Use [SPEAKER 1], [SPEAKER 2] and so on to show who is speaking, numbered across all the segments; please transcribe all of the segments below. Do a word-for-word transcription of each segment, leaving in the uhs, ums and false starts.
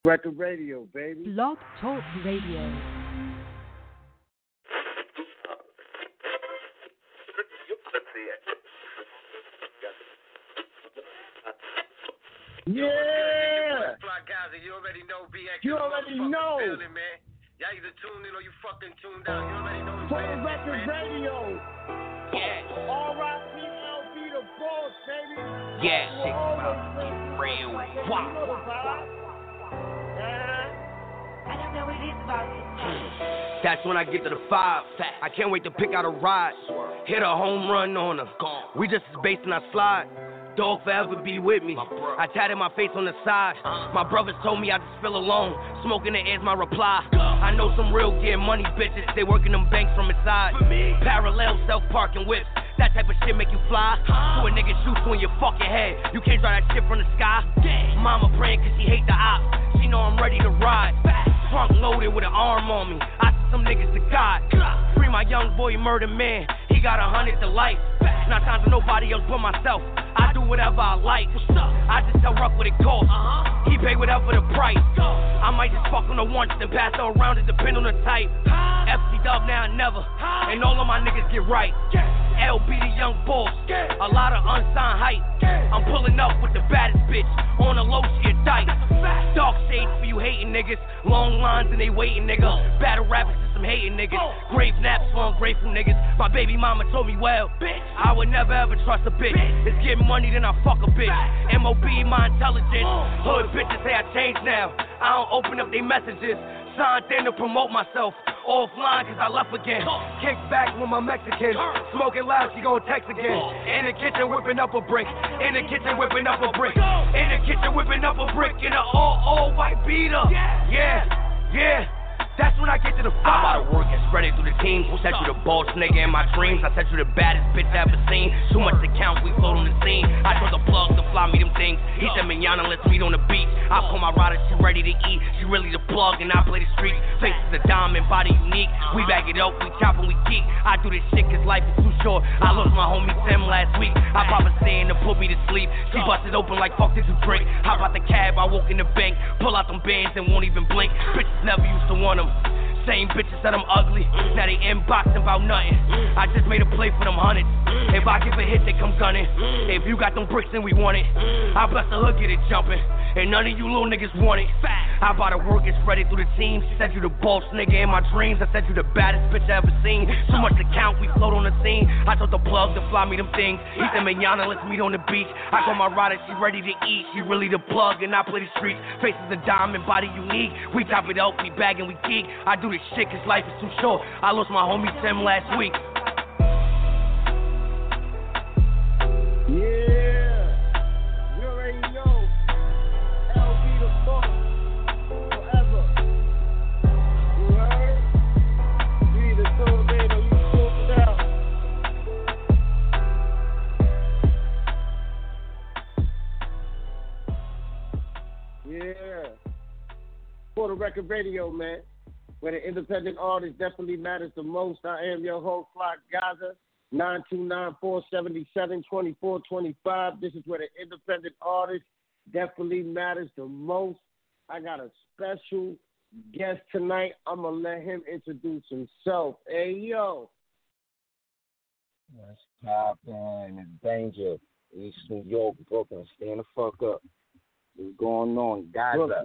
[SPEAKER 1] Record Radio, baby.
[SPEAKER 2] Blog Talk Radio.
[SPEAKER 1] Yeah!
[SPEAKER 3] You already know, B X.
[SPEAKER 1] You already know.
[SPEAKER 3] Building, man. Y'all either tuned in or you fucking tuned out. You already know.
[SPEAKER 1] For the Record Radio.
[SPEAKER 3] Yeah.
[SPEAKER 1] R I P L B the boss, baby.
[SPEAKER 3] Yeah, shit
[SPEAKER 1] about
[SPEAKER 3] to get real.
[SPEAKER 1] Wow. You know the vibe.
[SPEAKER 4] I don't know what it is about this.
[SPEAKER 5] That's when I get to the five. I can't wait to pick out a ride. Hit a home run on her. We just as based in our slide. Dog forever be with me. I tatted my face on the side. My brothers told me I just feel alone. Smoking the air's my reply. I know some real get money bitches. They working them banks from inside. Parallel self-parking whips. That type of shit make you fly. So a nigga shoots you in your fucking head. You can't drive that shit from the sky. Mama praying cause she hate the ops. She know I'm ready to ride. Trunk loaded with an arm on me. I see some niggas to God. Free my young boy murder man. He got a hundred to life. Not time for nobody else but myself. I do whatever I like. I just tell Ruck what it costs. He pay whatever the price. I might just fuck on her once and pass her around. It depend on the type. F C dub now and never. And all of my niggas get right. L B the young boss. A lot of unsigned hype. I'm pulling up with the baddest bitch. On the low, she a dyke. Dark shades for you hating niggas. Long lines and they waiting, nigga. Battle rappers to some hating niggas. Grave naps for ungrateful niggas. My baby mama told me well. I would never ever trust a bitch. It's getting money, then I fuck a bitch. M O B, my intelligence. Hood bitches say I changed now. I don't open up their messages. Signed in to promote myself. Offline cause I left again. Kick back with my Mexican. Smoking loud, she gon' text again. In the kitchen whipping up a brick. In the kitchen whipping up a brick. In the kitchen whipping up a brick. In a all, all white beater. Yeah, yeah. That's when I get to the five. I'm out of work and spread it through the team. Who said you the boss nigga in my dreams? I said you the baddest bitch I ever seen. Too much to count, we float on the scene. I told the plug to fly me them things. He said, Manana, let's meet on the beach. I pull my rider, she ready to eat. She really the plug and I play the streets. Face is a diamond, body unique. We back it up, we chop and we geek. I do this shit cause life is too short. I lost my homie Tim last week. I pop a stand to put me to sleep. She busted open like fuck did you drink? Hop out the cab, I walk in the bank. Pull out them bands and won't even blink. Bitches never used to want them. Same bitches said I'm ugly, now they inboxing about nothing. I just made a play for them hundreds. If I give a hit, they come gunning. If you got them bricks, then we want it. I bless the hood, get it jumping. And none of you little niggas want it. I bought a work and spread it through the team. She said you the boss nigga in my dreams. I said you the baddest bitch I ever seen. Too much to count, we float on the scene. I told the plug to fly me them things. He said, Manana, let's meet on the beach. I call my rider, she ready to eat. She really the plug and I play the streets. Face is a diamond, body unique. We top it up, we bag and we geek. I do this shit cause life is too short. I lost my homie Tim last week.
[SPEAKER 1] Yeah, you already know. L B the boss, forever. You heard? Be the tornado, you pulled out. Yeah. For the Record Radio, man. Where the independent artist definitely matters the most. I am your host, Flock Gaza, nine two nine, four seven seven, two four two five. This is where the independent artist definitely matters the most. I got a special guest tonight. I'm going to let him introduce himself. Hey, yo.
[SPEAKER 6] What's poppin'? It's Danger. East New York, Brooklyn. Stand the fuck up. What's going on? Gaza.
[SPEAKER 1] Brooklyn.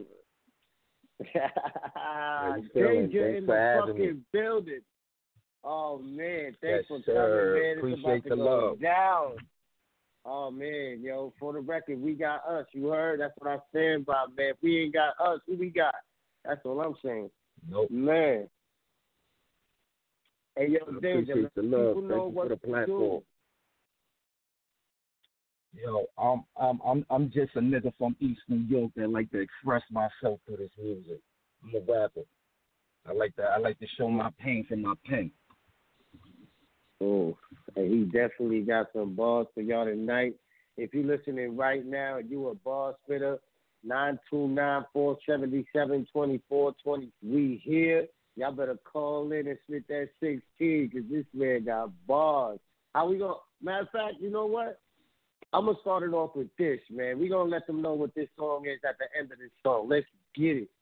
[SPEAKER 1] Danger in the fucking
[SPEAKER 6] me.
[SPEAKER 1] building. Oh man,
[SPEAKER 6] Yes,
[SPEAKER 1] thanks for
[SPEAKER 6] sir.
[SPEAKER 1] coming, man. It's
[SPEAKER 6] Appreciate
[SPEAKER 1] about to
[SPEAKER 6] the
[SPEAKER 1] go
[SPEAKER 6] love.
[SPEAKER 1] down. Oh man, yo, for the record, we got us. You heard? That's what I stand by, man. If we ain't got us, who we got? That's all I'm saying.
[SPEAKER 6] Nope.
[SPEAKER 1] Man. Hey, yo,
[SPEAKER 6] I
[SPEAKER 1] Danger,
[SPEAKER 6] appreciate the love.
[SPEAKER 1] people
[SPEAKER 6] Thank
[SPEAKER 1] know
[SPEAKER 6] you
[SPEAKER 1] what
[SPEAKER 6] for the
[SPEAKER 1] to
[SPEAKER 6] platform. Yo, I'm I'm I'm I'm just a nigga from East New York that like to express myself through this music. I'm a rapper. I like to I like to show my pain from my pen.
[SPEAKER 1] Oh, and he definitely got some bars for y'all tonight. If you're listening right now and you a bar spitter, nine two nine, four seven seven, two four two zero. We here. Y'all better call in and split that sixteen because this man got bars. How we going to, matter of fact, you know what? I'm going to start it off with this, man. We're going to let them know what this song is at the end of this song. Let's get it.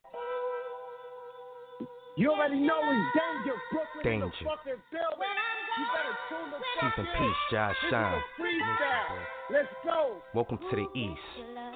[SPEAKER 1] You already know it's Danger, Brooklyn
[SPEAKER 5] Danger.
[SPEAKER 1] in the fucking building. You better tune the
[SPEAKER 5] Peace
[SPEAKER 1] fuck
[SPEAKER 5] and
[SPEAKER 1] in.
[SPEAKER 5] peace, Josh
[SPEAKER 1] This
[SPEAKER 5] Shine.
[SPEAKER 1] is a freestyle. Let's go.
[SPEAKER 5] Welcome to the East.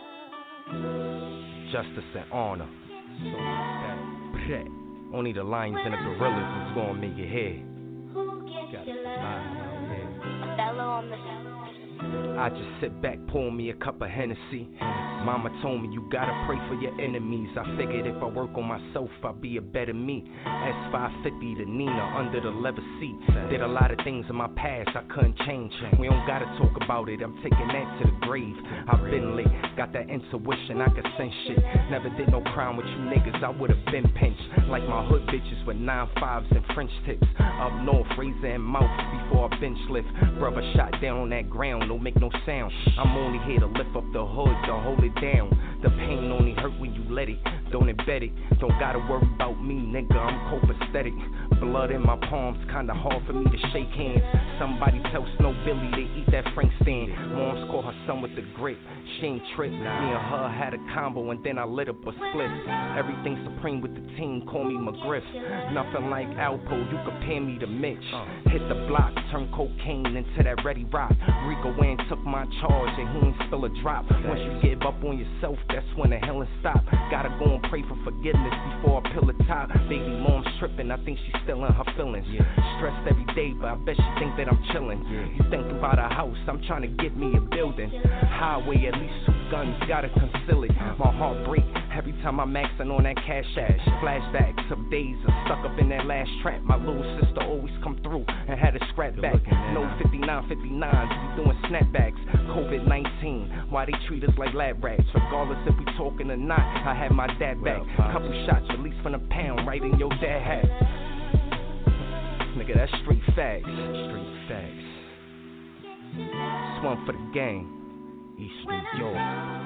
[SPEAKER 5] Justice and honor. So that only the lions and the gorillas is gonna make it here. Got to survive out here.
[SPEAKER 4] Bello on the
[SPEAKER 5] I just sit back, pour me a cup of Hennessy. Mama told me you gotta pray for your enemies. I figured if I work on myself, I'd be a better me. S five fifty to Nina under the leather seat. Did a lot of things in my past I couldn't change. We don't gotta talk about it, I'm taking that to the grave. I've been lit, got that intuition, I could sense shit. Never did no crime with you niggas, I would've been pinched. Like my hood bitches with nine fives and French tips. Up north, razor and mouth before I bench lift. Brother shot down on that ground, don't make no sound. I'm only here to lift up the hood, to hold it down. The pain only hurt when you let it, don't embed it. Don't gotta worry about me, nigga, I'm copacetic. Blood in my palms, kinda hard for me to shake hands. Somebody tell Snow Billy they eat that Frank stand. Moms call her son with the grip, she ain't trip. Me and her had a combo and then I lit up a split. Everything supreme with the team, call me McGriff. Nothing like Alpo, you compare me to Mitch. Hit the block, turn cocaine into that ready rock. Rico Wayne took my charge and he ain't spill a drop. Once you give up on yourself, that's when the healing stop. Gotta go and pray for forgiveness before I peel a top. Baby mom's tripping, I think she's still in her feelings. Yeah. Stressed every day, but I bet she think that I'm chilling. Yeah. You thinking about a house, I'm trying to get me a building. Highway, at least two guns, gotta conceal it. My heart break every time I'm maxing on that cash ash. Flashbacks of days of stuck up in that last trap. My little sister always come through and had a scrap back. No fifty-nine fifty-nines, we doing snapbacks. COVID nineteen, why they treat us like lab rats? Regardless if we talking or not, I had my dad back. Couple shots released from the pound, right in your dad hat. Nigga, that's street facts. Street facts. This one for the gang. East New York.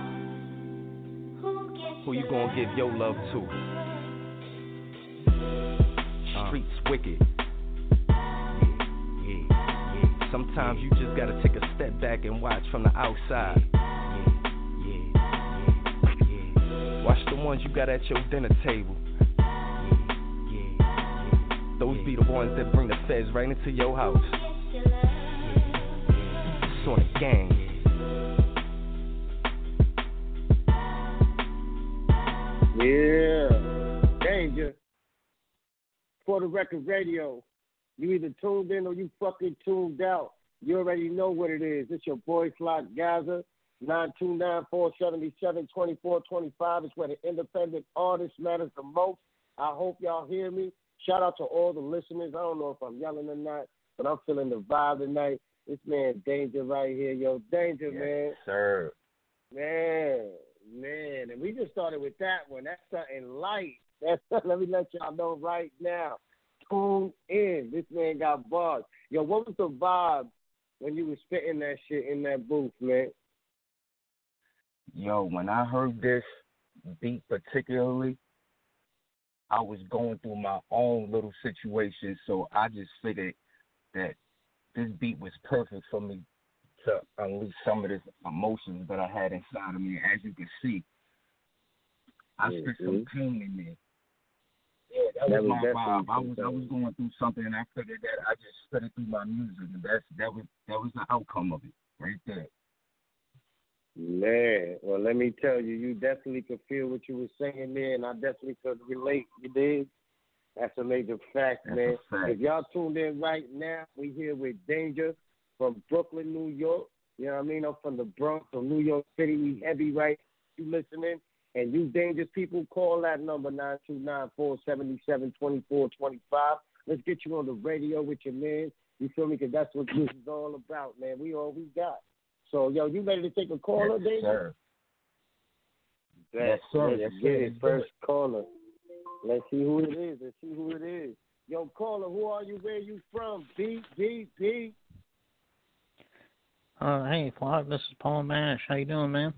[SPEAKER 5] Who you gonna give your love to? Streets uh. wicked. Yeah, yeah, yeah. Sometimes you just gotta take a step back and watch from the outside. Yeah, yeah, yeah, yeah. Watch the ones you got at your dinner table. Yeah, yeah, yeah. Those be the ones that bring the feds right into your house. Yeah, yeah. It's on the gang.
[SPEAKER 1] Yeah, Danger. For the record radio, you either tuned in or you fucking tuned out. You already know what it is. It's your boy Flock Gaza. nine two nine, four seven seven, two four two five is where the independent artist matters the most. I hope y'all hear me. Shout out to all the listeners. I don't know if I'm yelling or not, but I'm feeling the vibe tonight. This man Danger right here. Yo, Danger,
[SPEAKER 6] yes,
[SPEAKER 1] man.
[SPEAKER 6] Sir.
[SPEAKER 1] Man. Man, and we just started with that one. That's something light. That's, let me let y'all know right now. Tune in. This man got bars. Yo, what was the vibe when you was spitting that shit in that booth, man?
[SPEAKER 6] Yo, when I heard this beat particularly, I was going through my own little situation, so I just figured that this beat was perfect for me to unleash some of this emotions that I had inside of me. As you can see, I mm-hmm. spit some pain in there. Yeah, that, that was, was my vibe. I was I was going through something, and I figured that I just spit it through my music, and that's that was that was the outcome of it, right there.
[SPEAKER 1] Man, well, let me tell you, you definitely could feel what you were saying there, and I definitely could relate. You did. That's a major fact,
[SPEAKER 6] that's
[SPEAKER 1] man.
[SPEAKER 6] Fact.
[SPEAKER 1] If y'all tuned in right now, we here with Danger from Brooklyn, New York. You know what I mean? I'm from the Bronx, so New York City. We heavy right. You listening? And you dangerous people, call that number nine two nine, four seven seven, two four two five. Let's get you on the radio with your man. You feel me? Because that's what this is all about, man. We all we got. So, yo, you ready to take a caller,
[SPEAKER 6] yes,
[SPEAKER 1] Danger?
[SPEAKER 6] Sir. Yes, sir.
[SPEAKER 1] Let's
[SPEAKER 6] yes,
[SPEAKER 1] get
[SPEAKER 6] sir.
[SPEAKER 1] it. First caller. Let's see who it is. Let's see who it is. Yo, caller, who are you? Where you from? Beat, beat, beat.
[SPEAKER 2] Uh, hey, Flock, this is Paul Mash. How you doing, man?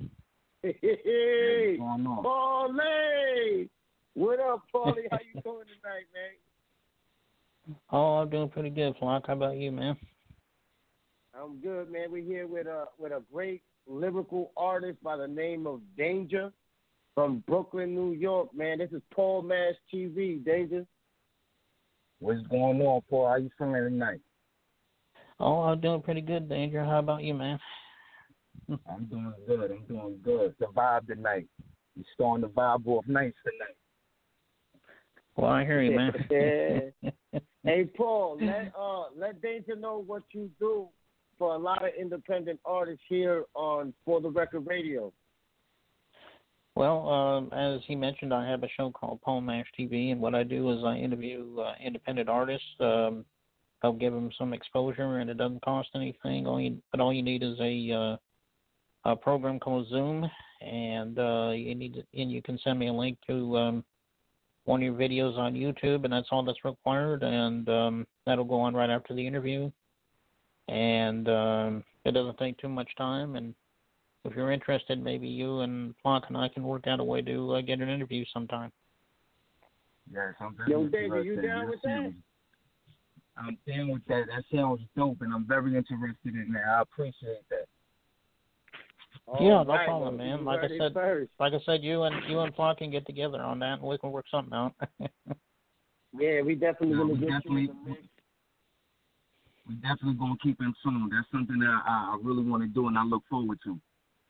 [SPEAKER 1] Hey, Paulie! What up, Paulie? How you doing tonight, man?
[SPEAKER 2] Oh, I'm doing pretty good, Flock. How about you, man?
[SPEAKER 1] I'm good, man. We're here with a with a great lyrical artist by the name of Danger. from Brooklyn, New York, man. This is Paul Mash T V, Danger.
[SPEAKER 6] What's going on, Paul? How you feeling tonight?
[SPEAKER 2] Oh, I'm doing pretty good, Danger. How about you, man?
[SPEAKER 6] I'm doing good. I'm doing good. The vibe tonight. You starting the vibe off nice tonight.
[SPEAKER 2] Well, I hear you, man.
[SPEAKER 1] Yeah. Hey, Paul, let uh let Danger know what you do for a lot of independent artists here on For the Record Radio.
[SPEAKER 2] Well, um, as he mentioned, I have a show called Paul Mash T V, and what I do is I interview uh, independent artists. Um, I'll give them some exposure, and it doesn't cost anything. All you, but all you need is a uh, a program called Zoom, and uh, you need to, and you can send me a link to um, one of your videos on YouTube, and that's all that's required, and um, that'll go on right after the interview. And um, it doesn't take too much time, and if you're interested, maybe you and Flock and I can work out a way to uh, get an interview sometime.
[SPEAKER 6] Yes, I'm very
[SPEAKER 1] Yo, David, you down with that?
[SPEAKER 6] I'm down with that. That sounds dope, and I'm very interested in that. I appreciate that.
[SPEAKER 1] All
[SPEAKER 2] yeah, no
[SPEAKER 1] right,
[SPEAKER 2] problem,
[SPEAKER 1] well,
[SPEAKER 2] man.
[SPEAKER 1] you
[SPEAKER 2] Like
[SPEAKER 1] heard
[SPEAKER 2] I
[SPEAKER 1] it
[SPEAKER 2] said,
[SPEAKER 1] first.
[SPEAKER 2] like I said, you and you and Flock can get together on that, and we can work something out.
[SPEAKER 1] Yeah, we definitely
[SPEAKER 6] No,
[SPEAKER 1] gonna
[SPEAKER 6] we
[SPEAKER 1] get
[SPEAKER 6] definitely,
[SPEAKER 1] you in the mix.
[SPEAKER 6] We definitely gonna keep in tune. That's something that I, I really want to do, and I look forward to.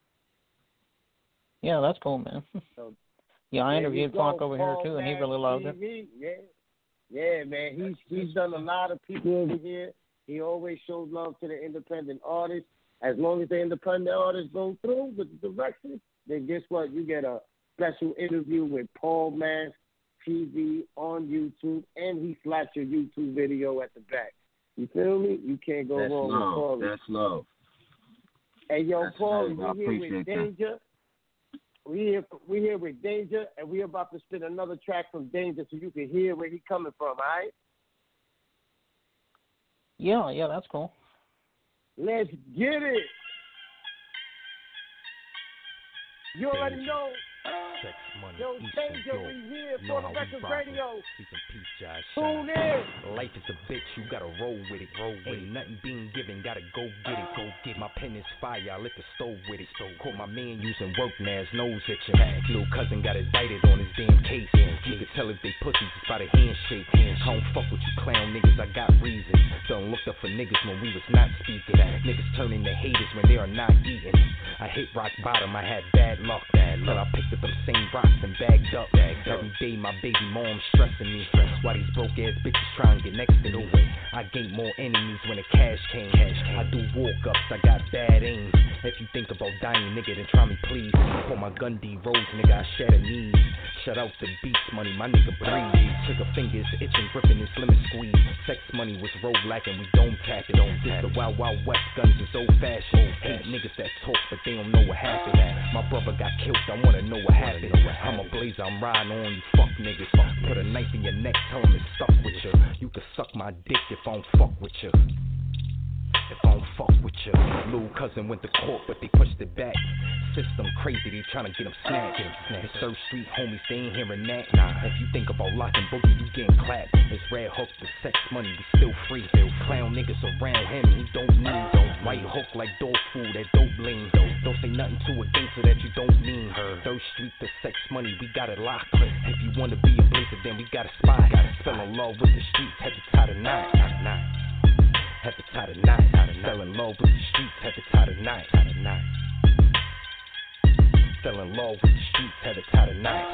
[SPEAKER 2] Yeah, that's cool, man.
[SPEAKER 1] So,
[SPEAKER 2] yeah, I
[SPEAKER 1] there
[SPEAKER 2] interviewed
[SPEAKER 1] you
[SPEAKER 2] Flock
[SPEAKER 1] go,
[SPEAKER 2] over
[SPEAKER 1] Paul
[SPEAKER 2] here too, and he
[SPEAKER 1] Mash
[SPEAKER 2] really loved it.
[SPEAKER 1] T V. Yeah, yeah, man. He's he's done a lot of people over here. He always shows love to the independent artists. As long as the independent artists go through with the direction, then guess what? You get a special interview with Paul Mash T V on YouTube, and he slaps your YouTube video at the back. You feel me? You can't go
[SPEAKER 6] That's
[SPEAKER 1] wrong
[SPEAKER 6] love.
[SPEAKER 1] with Paul.
[SPEAKER 6] That's love.
[SPEAKER 1] Hey, yo,
[SPEAKER 6] That's
[SPEAKER 1] Paul,
[SPEAKER 6] love. I
[SPEAKER 1] we here with
[SPEAKER 6] appreciate that.
[SPEAKER 1] Danger. We here, we here with Danger, and we about to spin another track from Danger so you can hear where he coming from, all right?
[SPEAKER 2] Yeah, yeah, that's cool.
[SPEAKER 1] Let's get it. You already know.
[SPEAKER 7] Sex, money,
[SPEAKER 1] Yo,
[SPEAKER 7] East
[SPEAKER 1] Danger,
[SPEAKER 7] New York.
[SPEAKER 1] we here
[SPEAKER 7] You
[SPEAKER 1] for
[SPEAKER 7] know
[SPEAKER 1] the
[SPEAKER 7] how we
[SPEAKER 1] Record
[SPEAKER 7] rock
[SPEAKER 1] Radio.
[SPEAKER 7] it. Keep in peace, Josh.
[SPEAKER 1] Tune in.
[SPEAKER 7] Life is a bitch, you gotta roll with it. Roll with Ain't it. Nothing being given, gotta go get it. Go get it. My pen is fire, I lit the stove with it. So caught my man using work now, his nose itching. Little cousin got indicted on his damn case. You could tell if they pussies just by the handshake. I don't fuck with you clown niggas, I got reasons. Don't look up for niggas when we was not speaking. Niggas turning to haters when they are not eating. I hit rock bottom, I had bad luck. Bad luck. Till I picked up them same rocks and bagged up. Bagged Every day my baby mom stressing me. Why these broke ass bitches trying to get next to me? I gained more enemies when the cash came. I do walk ups, I got bad aim. If you think about dying, nigga, then try me please. Pull my gun D Rose, nigga, I shed a knees. Shut out the beats, money, my nigga breathe. Trigger fingers itching, gripping this lemon squeeze. Sex money was road lacking, we don't tap it. This the wild, wild west, guns is old fashioned. Hate niggas that talk, but they don't know what happened. My brother got killed, I wanna know what happened. I'm a blazer, I'm riding on you, fuck niggas. Put a knife in your neck, tell them it's stuck with you. You can suck my dick if I don't fuck with you. If I don't fuck with you. Little cousin went to court, but they pushed it back. System crazy, they tryna get him snapped. It's Third Street homies, they ain't hearing that. Nah, if you think about locking boogie, you getting clapped. It's Red Hook, the sex money, we still free. Still clown niggas around him, he don't need those. White hook like dog food, that dope lean. Don't say nothing to a gangster that you don't mean. Third Street, the sex money, we got it locked. If you wanna be a blazer, then we got a spot. Fell in love with the streets, had to tie the knot. Had to tie the knot. Fell in love with the streets, had to tie the knot. Fell in love with the streets, had to tie the knot.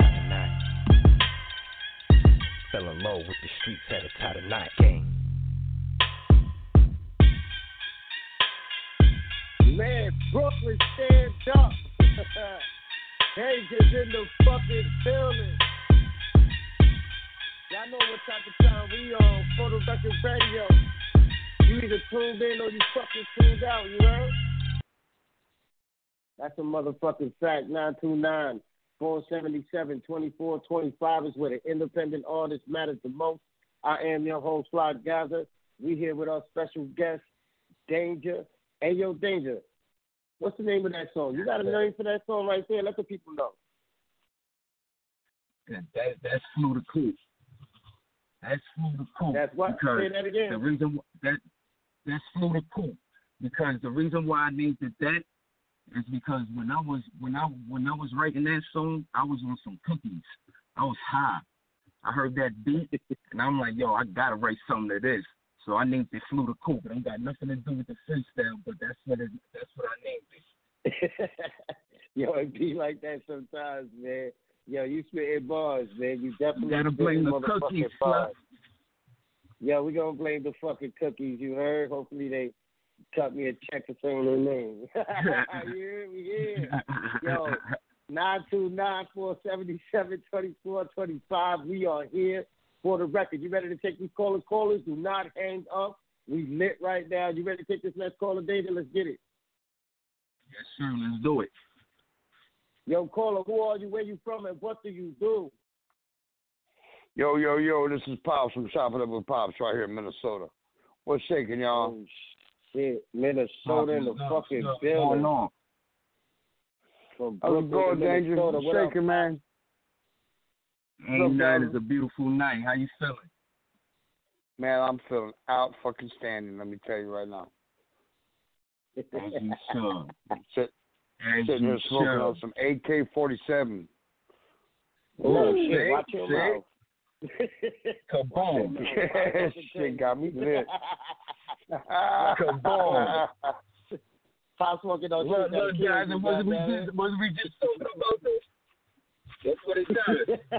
[SPEAKER 7] Fell in love with the streets, had to tie the knot. Gang.
[SPEAKER 1] Man, Brooklyn, stand up. Danger's in the fucking building. Y'all know what type of time we on. For the Record Radio. You either tuned in or you fucking tuned out, you heard? That's a motherfucking fact. nine two nine, four seven seven, two four two five is where the independent artist matters the most. I am your host, Fly Gaza. We here with our special guest, Danger. Hey, yo, Danger, what's the name of that song? You got a name for that song right there? Let the people know.
[SPEAKER 6] That, that, that's Flew the Coop. That's Flew the Coop.
[SPEAKER 1] That's what? Say that again.
[SPEAKER 6] The reason that that's Flew the Coop because the reason why I named it that is because when I was when I when I was writing that song, I was on some cookies. I was high. I heard that beat, and I'm like, yo, I gotta write something to this. So I named it Flew the Coop. It ain't got nothing to do with the freestyle, but that's what it, that's what I named it.
[SPEAKER 1] Yo, it be like that sometimes, man. Yo, you spitting bars, man. You definitely
[SPEAKER 6] you gotta blame the cookies,
[SPEAKER 1] bars. Yo, we gonna blame the fucking cookies. You heard? Hopefully they cut me a check for saying their name. You hear me? Yeah. Yo, nine two nine, four seven seven, two four two five. We are here for the record. You ready to take these callers? Callers, do not hang up. We lit right now. You ready to take this next caller, David? Let's get it.
[SPEAKER 6] Yes, sir. Let's do it.
[SPEAKER 1] Yo, caller, who are you? Where you from? And what do you do?
[SPEAKER 8] Yo, yo, yo, this is Pops from Chopping Up with Pops right here in Minnesota. What's shaking, y'all?
[SPEAKER 1] Oh, shit. Minnesota in the
[SPEAKER 6] no,
[SPEAKER 1] fucking
[SPEAKER 6] no,
[SPEAKER 1] building.
[SPEAKER 6] No, no.
[SPEAKER 1] From
[SPEAKER 8] How's it going, Danger?
[SPEAKER 1] What's
[SPEAKER 8] shaking, man?
[SPEAKER 6] Ain't nothing. It's a beautiful night. How you feeling?
[SPEAKER 8] Man, I'm feeling out fucking standing, let me tell you right now.
[SPEAKER 6] As you should.
[SPEAKER 8] Sit, sitting here smoking should. on some A K forty-seven.
[SPEAKER 1] Oh, shit. Watch your mouth.
[SPEAKER 6] Kaboom.
[SPEAKER 8] Shit got me lit.
[SPEAKER 6] Kaboom.
[SPEAKER 1] Pop smoking on
[SPEAKER 6] look, look, guys, and wasn't we just, wasn't we just talking about this? That's what it does.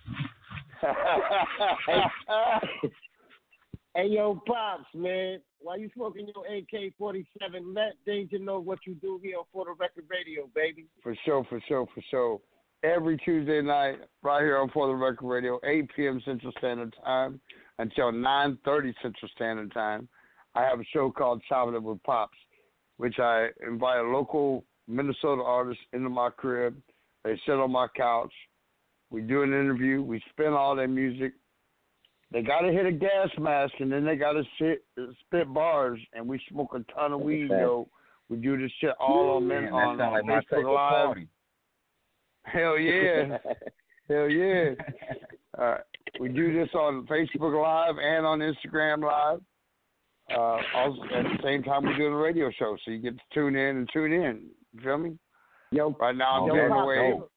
[SPEAKER 1] Hey, yo, Pops, man, while you smoking your A K forty-seven, let Danger know what you do here on For the Record Radio, baby.
[SPEAKER 8] For sure, for sure, for sure. Every Tuesday night, right here on For the Record Radio, eight p.m. Central Standard Time until nine thirty Central Standard Time, I have a show called Chopping It with Pops, which I invite a local Minnesota artist into my crib. They sit on my couch. We do an interview. We spin all their music. They got to hit a gas mask, and then they got to sit, spit bars, and we smoke a ton of weed, yo. We do this shit all on, man, on, on
[SPEAKER 6] like
[SPEAKER 8] Facebook Live. Party. Hell yeah. Hell yeah. Uh, we do this on Facebook Live and on Instagram Live. Uh, also, at the same time, we're doing a radio show, so you get to tune in and tune in. You feel me?
[SPEAKER 1] Yo,
[SPEAKER 8] right now, I'm
[SPEAKER 1] yo,
[SPEAKER 8] giving
[SPEAKER 1] Pop,
[SPEAKER 8] away.
[SPEAKER 1] Go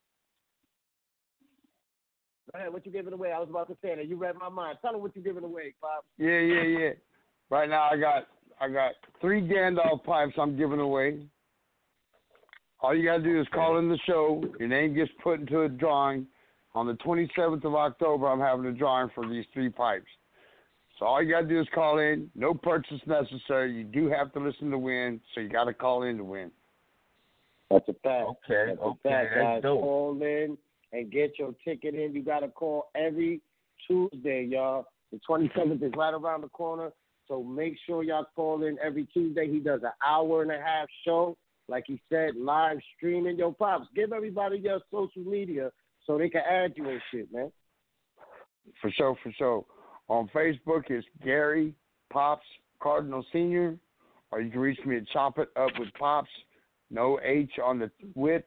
[SPEAKER 1] ahead, what you giving away? I was about to say that. You read my mind. Tell them what you giving away, Pop.
[SPEAKER 8] Yeah, yeah, yeah. Right now, I got I got three Gandalf pipes I'm giving away. All you got to do is call in the show. Your name gets put into a drawing. On the twenty-seventh of October, I'm having a drawing for these three pipes. So all you got to do is call in. No purchase necessary. You do have to listen to win, so you got to call in to win.
[SPEAKER 1] That's a fact.
[SPEAKER 6] Okay,
[SPEAKER 1] That's
[SPEAKER 6] okay,
[SPEAKER 1] a fact,
[SPEAKER 6] that's
[SPEAKER 1] guys.
[SPEAKER 6] dope.
[SPEAKER 1] Call in and get your ticket in. You got to call every Tuesday, y'all. The twenty-seventh is right around the corner, so make sure y'all call in every Tuesday. He does an hour and a half show. Like he said, live streaming. Yo, Pops, give everybody your social media so they can add you and shit, man.
[SPEAKER 8] For sure, for sure. On Facebook, it's Gary Pops Cardinal Senior, or you can reach me at Chop It Up with Pops, no H on the with.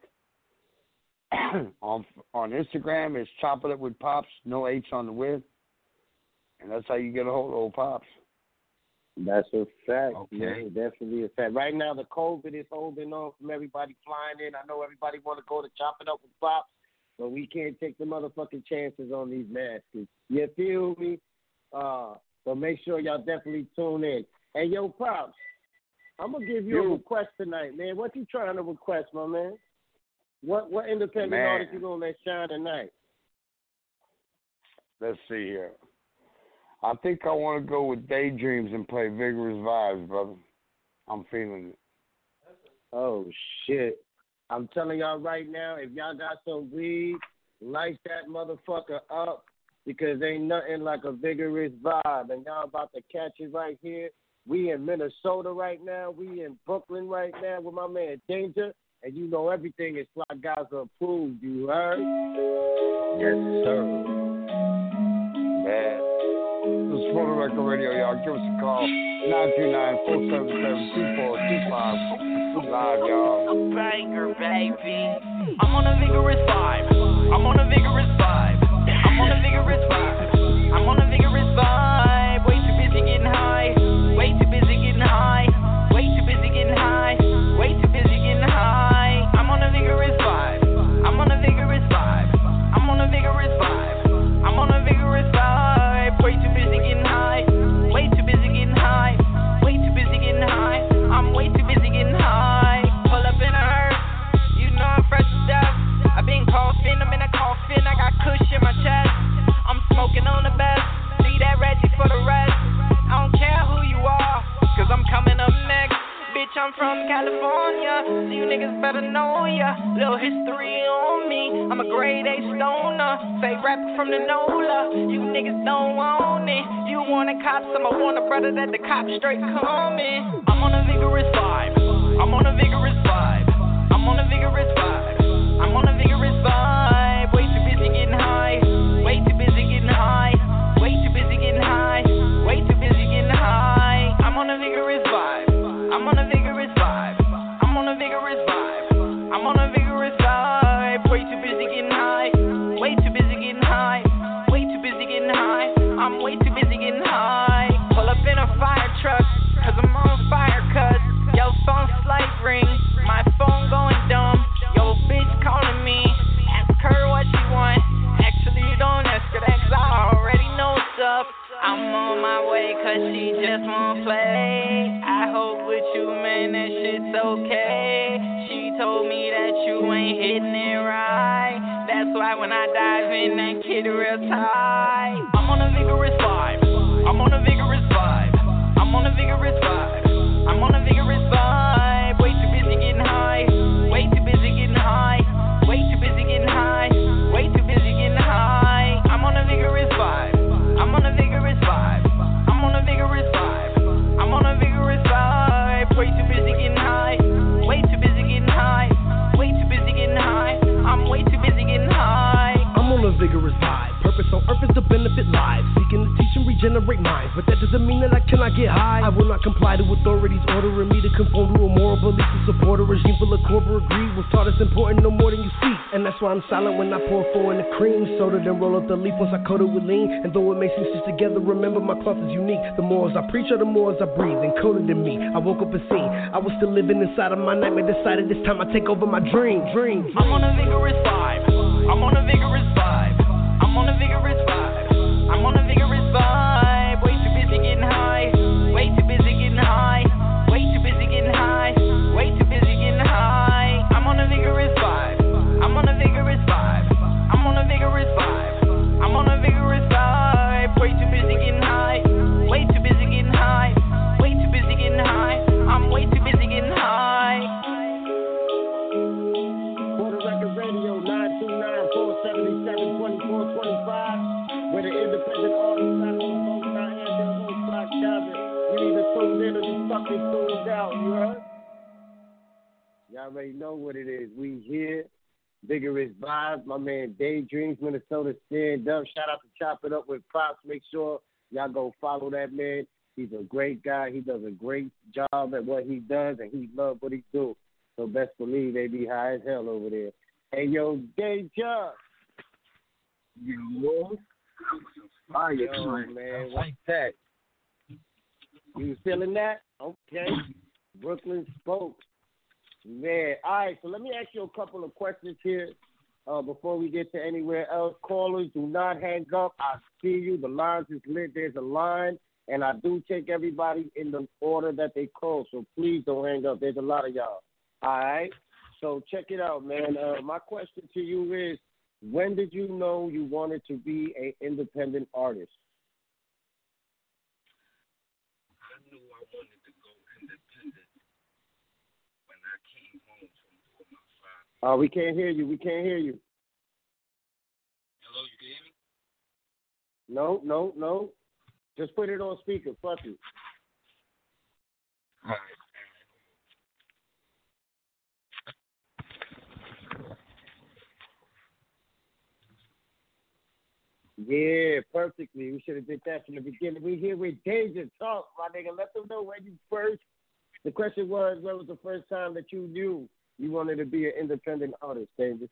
[SPEAKER 8] on on Instagram, it's Chop It Up with Pops, no H on the with. And that's how you get a hold of old Pops.
[SPEAKER 1] That's a fact.
[SPEAKER 6] Okay.
[SPEAKER 1] Man, definitely a fact. Right now, the COVID is holding on from everybody flying in. I know everybody want to go to Chop It Up with Pops, but we can't take the motherfucking chances on these masks. You feel me? Uh, but make sure y'all definitely tune in. Hey, yo, Pops, I'm going to give you
[SPEAKER 8] yo.
[SPEAKER 1] a request tonight, man. What you trying to request, my man? What what independent
[SPEAKER 8] Man.
[SPEAKER 1] artist you going to let shine tonight?
[SPEAKER 8] Let's see here. I think I want to go with Daydreams and play Vigorous Vibes, brother. I'm feeling it.
[SPEAKER 1] Oh, shit. I'm telling y'all right now, if y'all got some weed, light that motherfucker up because ain't nothing like a Vigorous Vibe. And y'all about to catch it right here. We in Minnesota right now. We in Brooklyn right now with my man Danger. And you know everything is Fly Gaza approved. You heard?
[SPEAKER 6] Yes, sir.
[SPEAKER 8] Man. This is For the Record Radio, y'all. Give us a call. nine two nine, four seven seven, two four two five. Live, y'all.
[SPEAKER 9] A banger, baby. I'm on a vigorous vibe. I'm on a vigorous vibe. I'm on a vigorous vibe. I'm on a vigorous vibe. Way too busy getting high. Way too busy getting high. Way too busy getting high. Way too busy getting high. from California, so you niggas better know ya. Little history on me, I'm a grade A stoner. Fake rapper from the NOLA, you niggas don't want it. You want a cop, some I want a brother that the cops straight coming. I'm on a vigorous vibe, I'm on a vigorous vibe, I'm on a vigorous vibe, I'm on a vigorous vibe. Way too busy getting high, way too busy getting high, way too busy getting high, way too busy getting high. I'm on a vigorous vibe, I'm on a vigorous vibe, I'm on a vigorous vibe, I'm on a vigorous vibe. Way too busy getting high, way too busy getting high, way too busy getting high. I'm way too busy getting high. Pull up in a fire truck, cause I'm on fire, cuz yo phone slight ring, my phone going dumb. Yo bitch calling me, ask her what she want. Actually you don't ask her that, cause I already know what's up. I'm on my way cause she just won't play. I hope with you, man, that shit's okay. She told me that you ain't hitting it right. That's why when I dive in, that kid real tight. I'm on a vigorous vibe, I'm on a vigorous vibe, I'm on a vigorous vibe, I'm on a vigorous vibe. Way too busy getting high, way too busy getting high, way too busy getting high, way too busy getting high. I'm on a vigorous vibe, I'm on a vigorous vibe, I'm on a vigorous vibe, I'm on a vigorous vibe. Way too busy getting high, way too busy getting high, way too busy getting high, I'm way too busy getting high.
[SPEAKER 10] I'm on a vigorous vibe. Purpose on earth is to benefit lives. Seeking to teach and regenerate minds. But that doesn't mean that I cannot get high. I will not comply to authorities ordering me to conform to a moral belief to support a regime full of corporate greed. Was taught it's important no more than you see. And that's why I'm silent when I pour four in the cream soda, then roll up the leaf once I coat it with lean. And though it makes me stitch together, remember my cloth is unique. The more as I preach or the more as I breathe, encoded in me. I woke up and seen I was still living inside of my nightmare. Decided this time I take over my dream. Dream.
[SPEAKER 9] I'm on a vigorous vibe, I'm on a vigorous vibe, I'm on a vigorous vibe, I'm on a vigorous vibe. Way too busy getting high, way too busy getting high, way too busy getting high, way too busy getting high. I'm on a vigorous vibe, I'm on a vigorous vibe, I'm on a vigorous vibe, I'm on a vigorous vibe. Way too busy getting high, way too busy getting high, way too busy getting high, I'm way too busy getting high.
[SPEAKER 1] For the record radio, nine two nine, four seven seven, two four two five. With an independent artist, not on both, I am your host, Black Gaza. You either tuned in or you fucking tuned out, you heard? Y'all already know what it is. We here, vigorous vibes. My man Daydreams, Minnesota, stand up. Shout out to Chop It Up with Props. Make sure y'all go follow that man. He's a great guy. He does a great job at what he does, and he loves what he do. So best believe they be high as hell over there. Hey, yo, Deja.
[SPEAKER 6] Yo, fire,
[SPEAKER 1] Yo, man.
[SPEAKER 6] Like that.
[SPEAKER 1] You feeling that? Okay. Brooklyn spoke. Man, all right, so let me ask you a couple of questions here uh, before we get to anywhere else. Callers, do not hang up. I see you. The lines is lit. There's a line, and I do take everybody in the order that they call, so please don't hang up. There's a lot of y'all. All right? So check it out, man. Uh, my question to you is, when did you know you wanted to be an independent artist?
[SPEAKER 6] I knew I wanted to go independent when I came home from doing my five.
[SPEAKER 1] Uh, we can't hear you. We can't hear you.
[SPEAKER 6] Hello, you can hear me?
[SPEAKER 1] No, no, no. Just put it on speaker. Fuck you.
[SPEAKER 6] All right.
[SPEAKER 1] Yeah, perfectly. We should have did that from the beginning. We here with Danger Talk, my nigga. Let them know when you first. The question was, when was the first time that you knew you wanted to be an independent artist, Danger?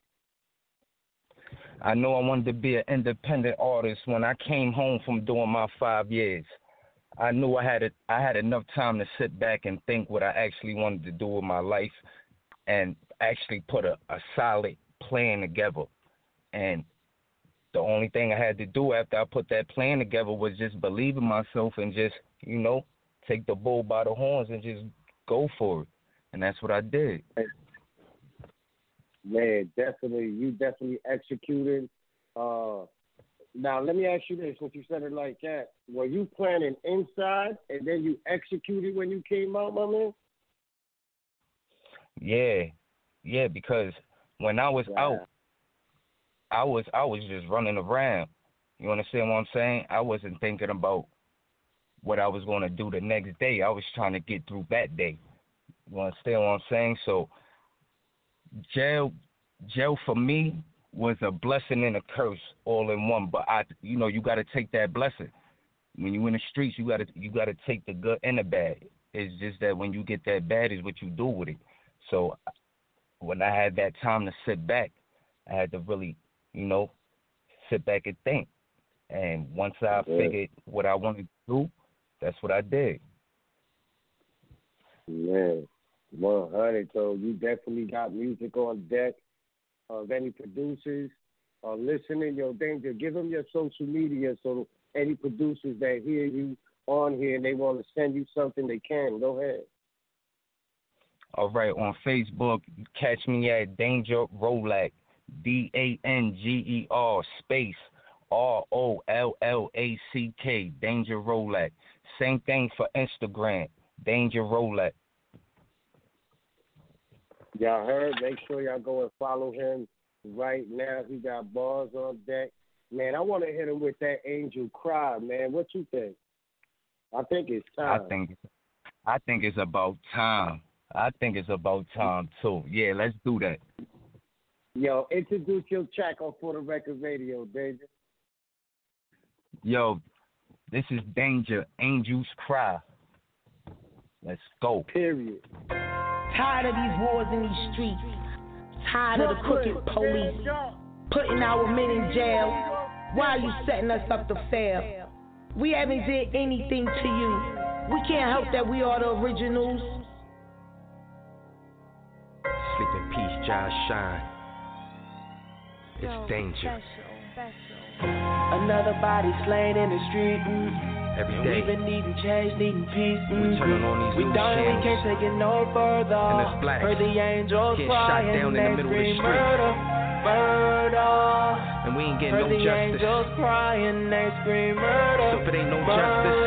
[SPEAKER 6] I knew I wanted to be an independent artist when I came home from doing my five years. I knew I had a, I had enough time to sit back and think what I actually wanted to do with my life and actually put a, a solid plan together. And the only thing I had to do after I put that plan together was just believe in myself and just, you know, take the bull by the horns and just go for it. And that's what I did.
[SPEAKER 1] Man, definitely. You definitely executed. Uh, now, let me ask you this. Since you said it like that, were you planning inside and then you executed when you came out, my man?
[SPEAKER 6] Yeah, yeah, because when I was
[SPEAKER 1] Wow.
[SPEAKER 6] out, I was I was just running around. You understand what I'm saying? I wasn't thinking about what I was going to do the next day. I was trying to get through that day. You understand what I'm saying? So jail, jail for me was a blessing and a curse all in one. But I, you know, you got to take that blessing. When you in the streets, you got to you got to take the good and the bad. It's just that when you get that bad is what you do with it. So when I had that time to sit back, I had to really, you know, sit back and think. And once I
[SPEAKER 1] Yeah.
[SPEAKER 6] figured what I wanted to do, that's what I did.
[SPEAKER 1] Man, one hundred. So you definitely got music on deck. Of any producers are listening, yo, Danger, give them your social media so any producers that hear you on here and they want to send you something, they can. Go ahead.
[SPEAKER 6] All right, on Facebook, catch me at Danger Rollack, D A N G E R space R O L L A C K, Danger Rollack. Same thing for Instagram, Danger Rollack.
[SPEAKER 1] Y'all heard? Make sure y'all go and follow him right now. He got bars on deck. Man, I want to hit him with that Angel Cry, man. What you think? I think it's time.
[SPEAKER 6] I think, I think it's about time. I think it's about time, too. Yeah, let's do that.
[SPEAKER 1] Yo, introduce your track on For the Record Radio, Danger.
[SPEAKER 6] Yo, this is Danger, Angels Cry. Let's go.
[SPEAKER 1] Period.
[SPEAKER 11] Tired of these wars in these streets. Tired of the crooked police. Putting our men in jail. Why are you setting us up to fail? We haven't did anything to you. We can't help that we are the originals.
[SPEAKER 7] Sleep in peace, Josh Shine. It's Danger.
[SPEAKER 11] Another body slain in the street. Mm.
[SPEAKER 7] Every
[SPEAKER 11] and
[SPEAKER 7] day.
[SPEAKER 11] We've been needing change, needing peace.
[SPEAKER 7] We
[SPEAKER 11] Mm.
[SPEAKER 7] turning on these
[SPEAKER 11] We
[SPEAKER 7] new
[SPEAKER 11] done, we
[SPEAKER 7] channels.
[SPEAKER 11] can't take it no further.
[SPEAKER 7] And it's black.
[SPEAKER 11] Heard the angels
[SPEAKER 7] Getting
[SPEAKER 11] cry
[SPEAKER 7] shot down
[SPEAKER 11] and
[SPEAKER 7] in the
[SPEAKER 11] they
[SPEAKER 7] middle of the
[SPEAKER 11] scream
[SPEAKER 7] street.
[SPEAKER 11] murder, murder.
[SPEAKER 7] And we ain't getting
[SPEAKER 11] Heard
[SPEAKER 7] no
[SPEAKER 11] the
[SPEAKER 7] justice.
[SPEAKER 11] angels cry and they scream murder.
[SPEAKER 7] So if it ain't no
[SPEAKER 11] murder.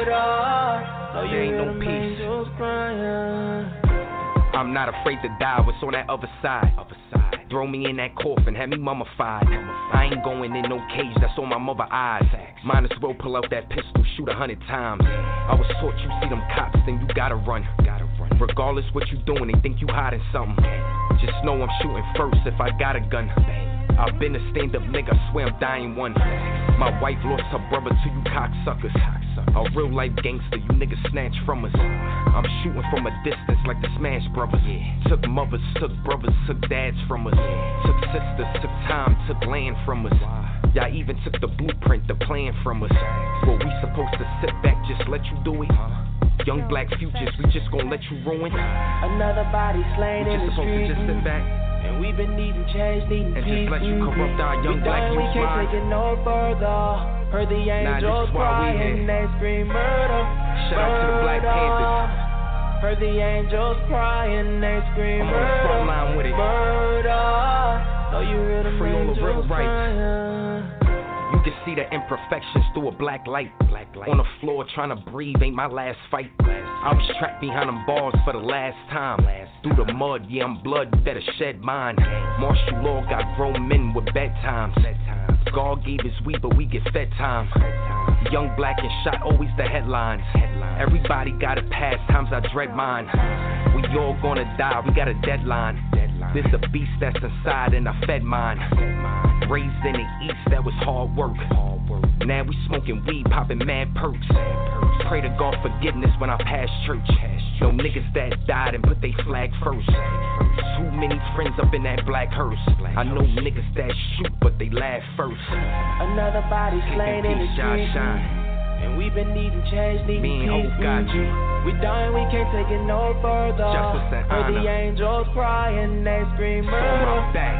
[SPEAKER 7] justice,
[SPEAKER 11] So you
[SPEAKER 7] there ain't
[SPEAKER 11] hear
[SPEAKER 7] no
[SPEAKER 11] them
[SPEAKER 7] peace.
[SPEAKER 11] angels crying.
[SPEAKER 7] I'm not afraid to die. What's on that other side? Other side. Throw me in that coffin, have me mummified. mummified. I ain't going in no cage, that's on my mother eyes. Might as well pull out that pistol, shoot a hundred times. I was taught you see them cops, then you gotta run. Gotta run. Regardless what you doing, they think you hiding something. Just know I'm shooting first if I got a gun. I've been a stand-up nigga, swear I'm dying one. My wife lost her brother to you cocksuckers. A real-life gangster, you niggas snatched from us. I'm shooting from a distance like the Smash Brothers. Took mothers, took brothers, took dads from us. Took sisters, took time, took land from us. Y'all even took the blueprint, the plan from us. Were we supposed to sit back, just let you do it? Young black futures, we just gon' let you ruin.
[SPEAKER 11] Another body slain
[SPEAKER 7] We
[SPEAKER 11] in the
[SPEAKER 7] just supposed to
[SPEAKER 11] street.
[SPEAKER 7] just sit back
[SPEAKER 11] And we've been needing change, needing
[SPEAKER 7] and
[SPEAKER 11] peace.
[SPEAKER 7] just let you corrupt our young
[SPEAKER 11] we
[SPEAKER 7] black
[SPEAKER 11] done, we
[SPEAKER 7] youth
[SPEAKER 11] can't
[SPEAKER 7] minds.
[SPEAKER 11] take it no further. Heard the
[SPEAKER 7] Nah,
[SPEAKER 11] angels
[SPEAKER 7] this is why
[SPEAKER 11] cry
[SPEAKER 7] we here.
[SPEAKER 11] and they scream murder.
[SPEAKER 7] Shout out to the Black Panthers.
[SPEAKER 11] Heard the angels cry and they scream
[SPEAKER 7] I'm on the
[SPEAKER 11] murder.
[SPEAKER 7] front line with it.
[SPEAKER 11] Murder. So you hear the
[SPEAKER 7] Free all the real
[SPEAKER 11] angels
[SPEAKER 7] rights.
[SPEAKER 11] crying.
[SPEAKER 7] You can see the imperfections through a black light. Black light. On the floor trying to breathe ain't my last fight. I was trapped behind them bars for the last time. Through the mud, yeah, I'm blood, you better shed mine. Martial law got grown men with bedtimes. God gave his weed, but we get fed time. Young, black, and shot, always the headlines. Everybody got a pass, times I dread mine. We all gonna die, we got a deadline. There's a beast that's inside and I fed mine. Raised in the east, that was hard work. Now we smoking weed, popping mad perks. Pray to God forgiveness when I pass church. No niggas that died and put they flag first. Too many friends up in that black hearse. I know niggas that shoot, but they laugh first.
[SPEAKER 11] Another body slain in the street. And we've been needing change, needing
[SPEAKER 7] Me and
[SPEAKER 11] peace.
[SPEAKER 7] Hope got you.
[SPEAKER 11] We done, we can't take it no further.
[SPEAKER 7] Justice and
[SPEAKER 11] Heard the
[SPEAKER 7] honor.
[SPEAKER 11] angels cry and they scream
[SPEAKER 7] So
[SPEAKER 11] murder,
[SPEAKER 7] my back.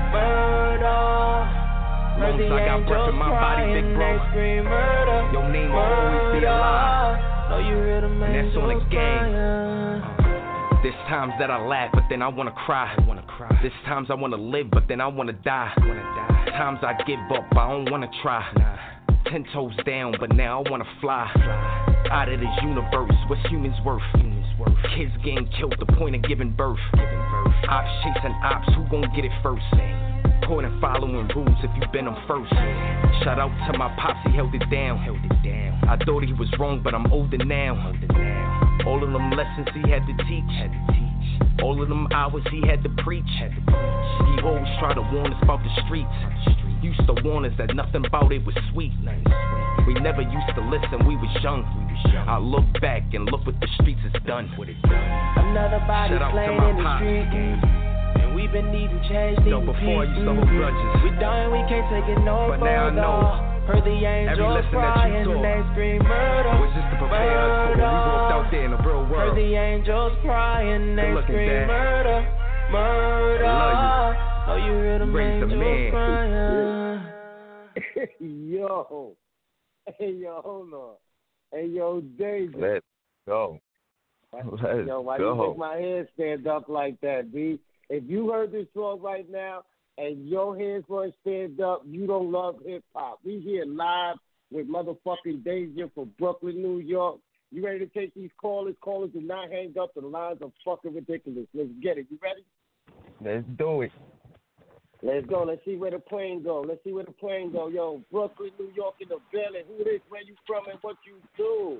[SPEAKER 11] murder. Heard
[SPEAKER 7] Long
[SPEAKER 11] the
[SPEAKER 7] as I got breath
[SPEAKER 11] angels
[SPEAKER 7] in my
[SPEAKER 11] cry
[SPEAKER 7] body, big
[SPEAKER 11] and
[SPEAKER 7] bro.
[SPEAKER 11] they scream murder,
[SPEAKER 7] Your name will always be alive.
[SPEAKER 11] murder. So you hear the
[SPEAKER 7] And that's on the
[SPEAKER 11] angels
[SPEAKER 7] gang.
[SPEAKER 11] crying.
[SPEAKER 7] There's times that I laugh, but then I wanna cry. I wanna cry. There's times I wanna live, but then I wanna die. I wanna die. Times I give up, I don't wanna try. Nah. Ten toes down, but now I wanna fly. Fly. Out of this universe, what's humans worth? Humans worth? Kids getting killed, the point of giving birth. Ops chasing ops, who gon' get it first? Point and following rules if you been them first. Shout out to my pops, he held it down. I thought he was wrong, but I'm older now. All of them lessons he had to teach. All of them hours he had to preach. He always tried to warn us about the streets. Used to warn us that nothing about it was sweet. We never used to listen, we was young. I look back and look what the streets has done.
[SPEAKER 9] Another body slain in the street. And we been needing change, needing
[SPEAKER 7] Yo, before I used to
[SPEAKER 9] peace.
[SPEAKER 7] hold grudges.
[SPEAKER 9] We done, we can't take it no
[SPEAKER 7] But
[SPEAKER 9] further.
[SPEAKER 7] now I know.
[SPEAKER 9] Heard the angels cry and they scream murder.
[SPEAKER 7] Was just to prepare us for when we walked out there in the real world.
[SPEAKER 9] Heard the angels cry and they scream murder, murder. Oh, you hear them
[SPEAKER 7] Raise the
[SPEAKER 9] angels
[SPEAKER 7] man.
[SPEAKER 9] crying.
[SPEAKER 1] Yo. Hey, yo, hold on. Hey, yo, David.
[SPEAKER 6] Let's go. Let's
[SPEAKER 1] Yo, why
[SPEAKER 6] go.
[SPEAKER 1] you make my head stand up like that, B? If you heard this song right now and your hands weren't stand up, you don't love hip-hop. We here live with motherfucking Danger from Brooklyn, New York. You ready to take these callers? Callers do not hang up. The lines are fucking ridiculous. Let's get it. You ready?
[SPEAKER 6] Let's do it.
[SPEAKER 1] Let's go. Let's see where the plane go. Let's see where the plane go. Yo, Brooklyn, New York in the building. Who this? Where you from and what you do?